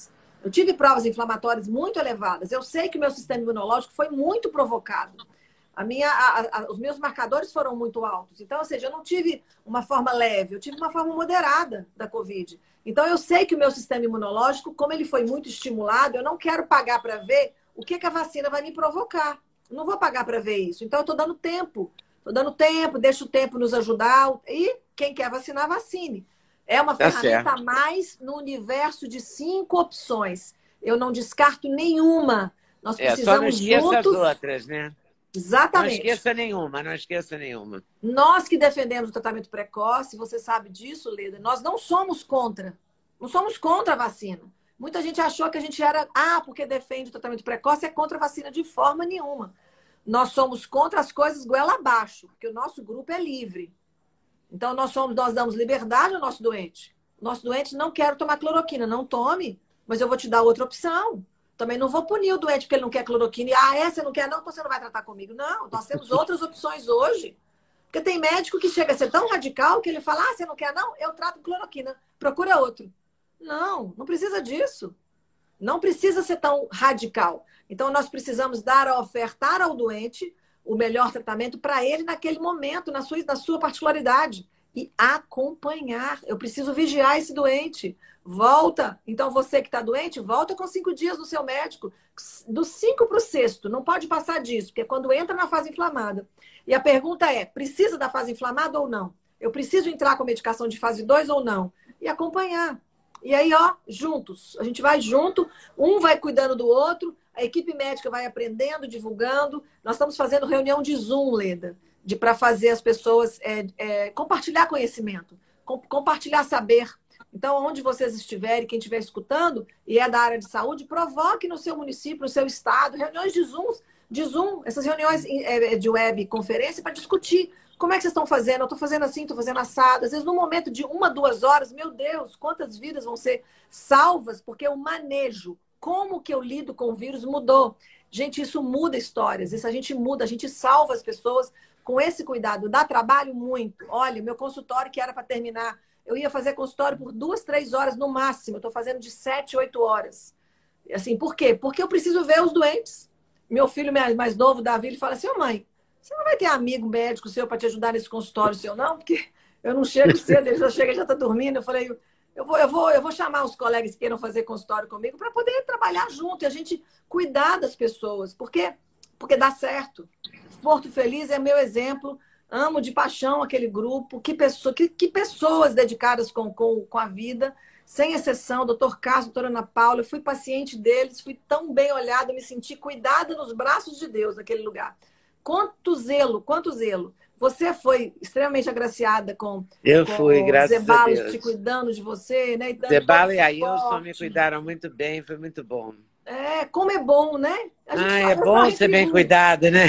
Speaker 2: Eu tive provas inflamatórias muito elevadas. Eu sei que o meu sistema imunológico foi muito provocado. A minha, a, a, os meus marcadores foram muito altos. Então, ou seja, eu não tive uma forma leve, eu tive uma forma moderada da Covid. Então, eu sei que o meu sistema imunológico, como ele foi muito estimulado, eu não quero pagar para ver o que, que a vacina vai me provocar. Eu não vou pagar para ver isso. Então, eu estou dando tempo. Estou dando tempo, deixo o tempo nos ajudar. E quem quer vacinar, vacine. É uma
Speaker 3: Tá
Speaker 2: ferramenta
Speaker 3: certo.
Speaker 2: a mais no universo de cinco opções. Eu não descarto nenhuma. Nós
Speaker 3: É, só não
Speaker 2: precisamos
Speaker 3: esqueça as
Speaker 2: juntos.
Speaker 3: outras, né? Não
Speaker 2: Exatamente.
Speaker 3: esqueça nenhuma, não esqueça nenhuma.
Speaker 2: Nós que defendemos o tratamento precoce, você sabe disso, Leda, nós não somos contra. Não somos contra a vacina. Muita gente achou que a gente era, ah, porque defende o tratamento precoce, é contra a vacina de forma nenhuma. Nós somos contra as coisas goela abaixo, porque o nosso grupo é livre. Então, nós, somos, nós damos liberdade ao nosso doente. O nosso doente não quer tomar cloroquina, não tome, mas eu vou te dar outra opção. Também não vou punir o doente porque ele não quer cloroquina. E, ah, essa não quer não, então você não vai tratar comigo. Não, nós temos outras opções hoje. Porque tem médico que chega a ser tão radical que ele fala, ah, você não quer não? Eu trato cloroquina. Procura outro. Não, não precisa disso. Não precisa ser tão radical. Então, nós precisamos dar a ofertar ao doente o melhor tratamento para ele naquele momento, na sua, na sua particularidade. E acompanhar. Eu preciso vigiar esse doente. Volta. Então, você que está doente, volta com cinco dias no seu médico. Do cinco para o sexto. Não pode passar disso, porque é quando entra na fase inflamada. E a pergunta é, precisa da fase inflamada ou não? Eu preciso entrar com medicação de fase dois ou não? E acompanhar. E aí, ó, juntos. A gente vai junto, um vai cuidando do outro, a equipe médica vai aprendendo, divulgando. Nós estamos fazendo reunião de Zoom, Leda, de para fazer as pessoas é, é, compartilhar conhecimento, com, compartilhar saber. Então, onde vocês estiverem, quem estiver escutando e é da área de saúde, provoque no seu município, no seu estado, reuniões de Zoom, de Zoom, essas reuniões de web conferência para discutir. Como é que vocês estão fazendo? Eu estou fazendo assim, estou fazendo assado. Às vezes, no momento de uma, duas horas, meu Deus, quantas vidas vão ser salvas? Porque o manejo, como que eu lido com o vírus mudou. Gente, isso muda histórias. Isso a gente muda, a gente salva as pessoas com esse cuidado. Dá trabalho muito. Olha, meu consultório que era para terminar, eu ia fazer consultório por duas, três horas no máximo. Eu estou fazendo de sete, oito horas. Assim, por quê? Porque eu preciso ver os doentes. Meu filho mais novo, Davi, ele fala assim, ô mãe, você não vai ter amigo médico seu para te ajudar nesse consultório seu, não? Porque eu não chego cedo, ele já chega e já está dormindo. Eu falei, eu vou, eu, vou, eu vou chamar os colegas que queiram fazer consultório comigo para poder trabalhar junto e a gente cuidar das pessoas. Por quê? Porque dá certo. Porto Feliz é meu exemplo. Amo de paixão aquele grupo. Que, pessoa, que, que pessoas dedicadas com, com, com a vida. Sem exceção, doutor Carlos, doutora Ana Paula. Eu fui paciente deles, fui tão bem olhada, me senti cuidada nos braços de Deus naquele lugar. Quanto zelo, quanto zelo. Você foi extremamente agraciada com,
Speaker 3: eu
Speaker 2: com
Speaker 3: fui, graças
Speaker 2: Zeballos
Speaker 3: a Deus.
Speaker 2: te cuidando de você, né?
Speaker 3: Zebalo e Ailson me cuidaram muito bem, foi muito bom.
Speaker 2: É, como é bom, né? A gente
Speaker 3: ah,
Speaker 2: faz
Speaker 3: é bom
Speaker 2: essa
Speaker 3: ser bem cuidado, né?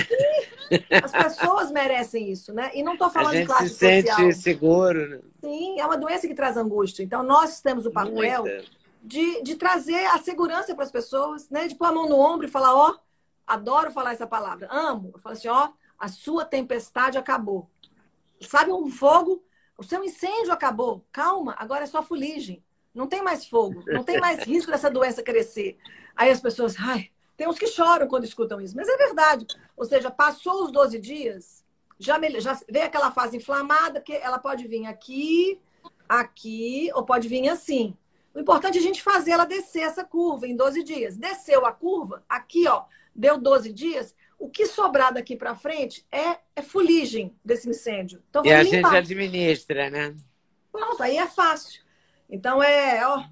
Speaker 2: As pessoas merecem isso, né? E não estou falando
Speaker 3: a gente
Speaker 2: de classe
Speaker 3: se sente
Speaker 2: social.
Speaker 3: seguro. Né?
Speaker 2: Sim, é uma doença que traz angústia. Então, nós temos o papel de, de trazer a segurança para as pessoas, né? De pôr a mão no ombro e falar, ó, adoro falar essa palavra, amo. Eu falo assim, ó, a sua tempestade acabou. Sabe um fogo? O seu incêndio acabou. Calma, agora é só fuligem. Não tem mais fogo, não tem mais risco dessa doença crescer. Aí as pessoas, ai, tem uns que choram quando escutam isso, mas é verdade. Ou seja, passou os doze dias, já, me, já veio aquela fase inflamada, que ela pode vir aqui, aqui, ou pode vir assim. O importante é a gente fazer ela descer essa curva em doze dias. Desceu a curva, aqui, ó, deu doze dias, o que sobrar daqui para frente é, é fuligem desse incêndio. Então,
Speaker 3: e a
Speaker 2: limpar.
Speaker 3: gente administra, né?
Speaker 2: Pronto, aí é fácil. Então, é, ó...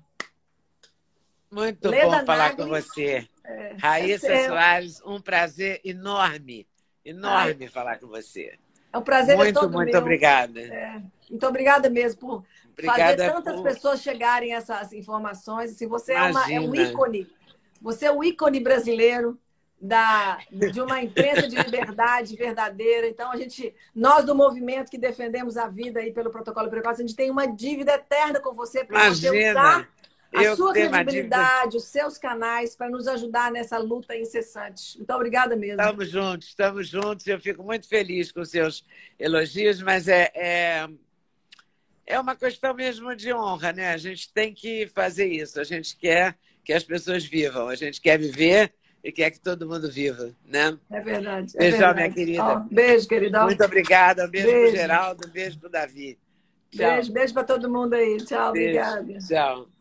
Speaker 3: Muito
Speaker 2: Leda
Speaker 3: bom falar
Speaker 2: Nagli,
Speaker 3: com você.
Speaker 2: É,
Speaker 3: Raíssa
Speaker 2: é
Speaker 3: Soares, um prazer enorme, enorme Ai, falar com você.
Speaker 2: É um prazer
Speaker 3: muito,
Speaker 2: é todo
Speaker 3: muito
Speaker 2: meu.
Speaker 3: obrigada.
Speaker 2: É, muito obrigada mesmo por
Speaker 3: obrigada
Speaker 2: fazer tantas
Speaker 3: por...
Speaker 2: pessoas chegarem a essas informações. Assim, você é, uma, é um ícone. Você é um ícone brasileiro da, de uma imprensa de liberdade verdadeira. Então, a gente, nós do movimento que defendemos a vida aí pelo protocolo precoce, a gente tem uma dívida eterna com você para você usar a
Speaker 3: eu
Speaker 2: sua credibilidade, os seus canais para nos ajudar nessa luta incessante. Muito obrigada mesmo.
Speaker 3: Estamos juntos, estamos juntos. Eu fico muito feliz com os seus elogios, mas é, é, É uma questão mesmo de honra, né? A gente tem que fazer isso. A gente quer que as pessoas vivam. A gente quer viver e quer que todo mundo viva, né?
Speaker 2: É verdade. É
Speaker 3: Beijão,
Speaker 2: verdade.
Speaker 3: minha querida.
Speaker 2: Ó, beijo, queridão.
Speaker 3: Muito obrigada. Um beijo,
Speaker 2: Beijo.
Speaker 3: pro Geraldo, um beijo pro Davi. Tchau.
Speaker 2: Beijo, beijo para todo mundo aí. Tchau,
Speaker 3: Beijo.
Speaker 2: obrigada.
Speaker 3: Tchau.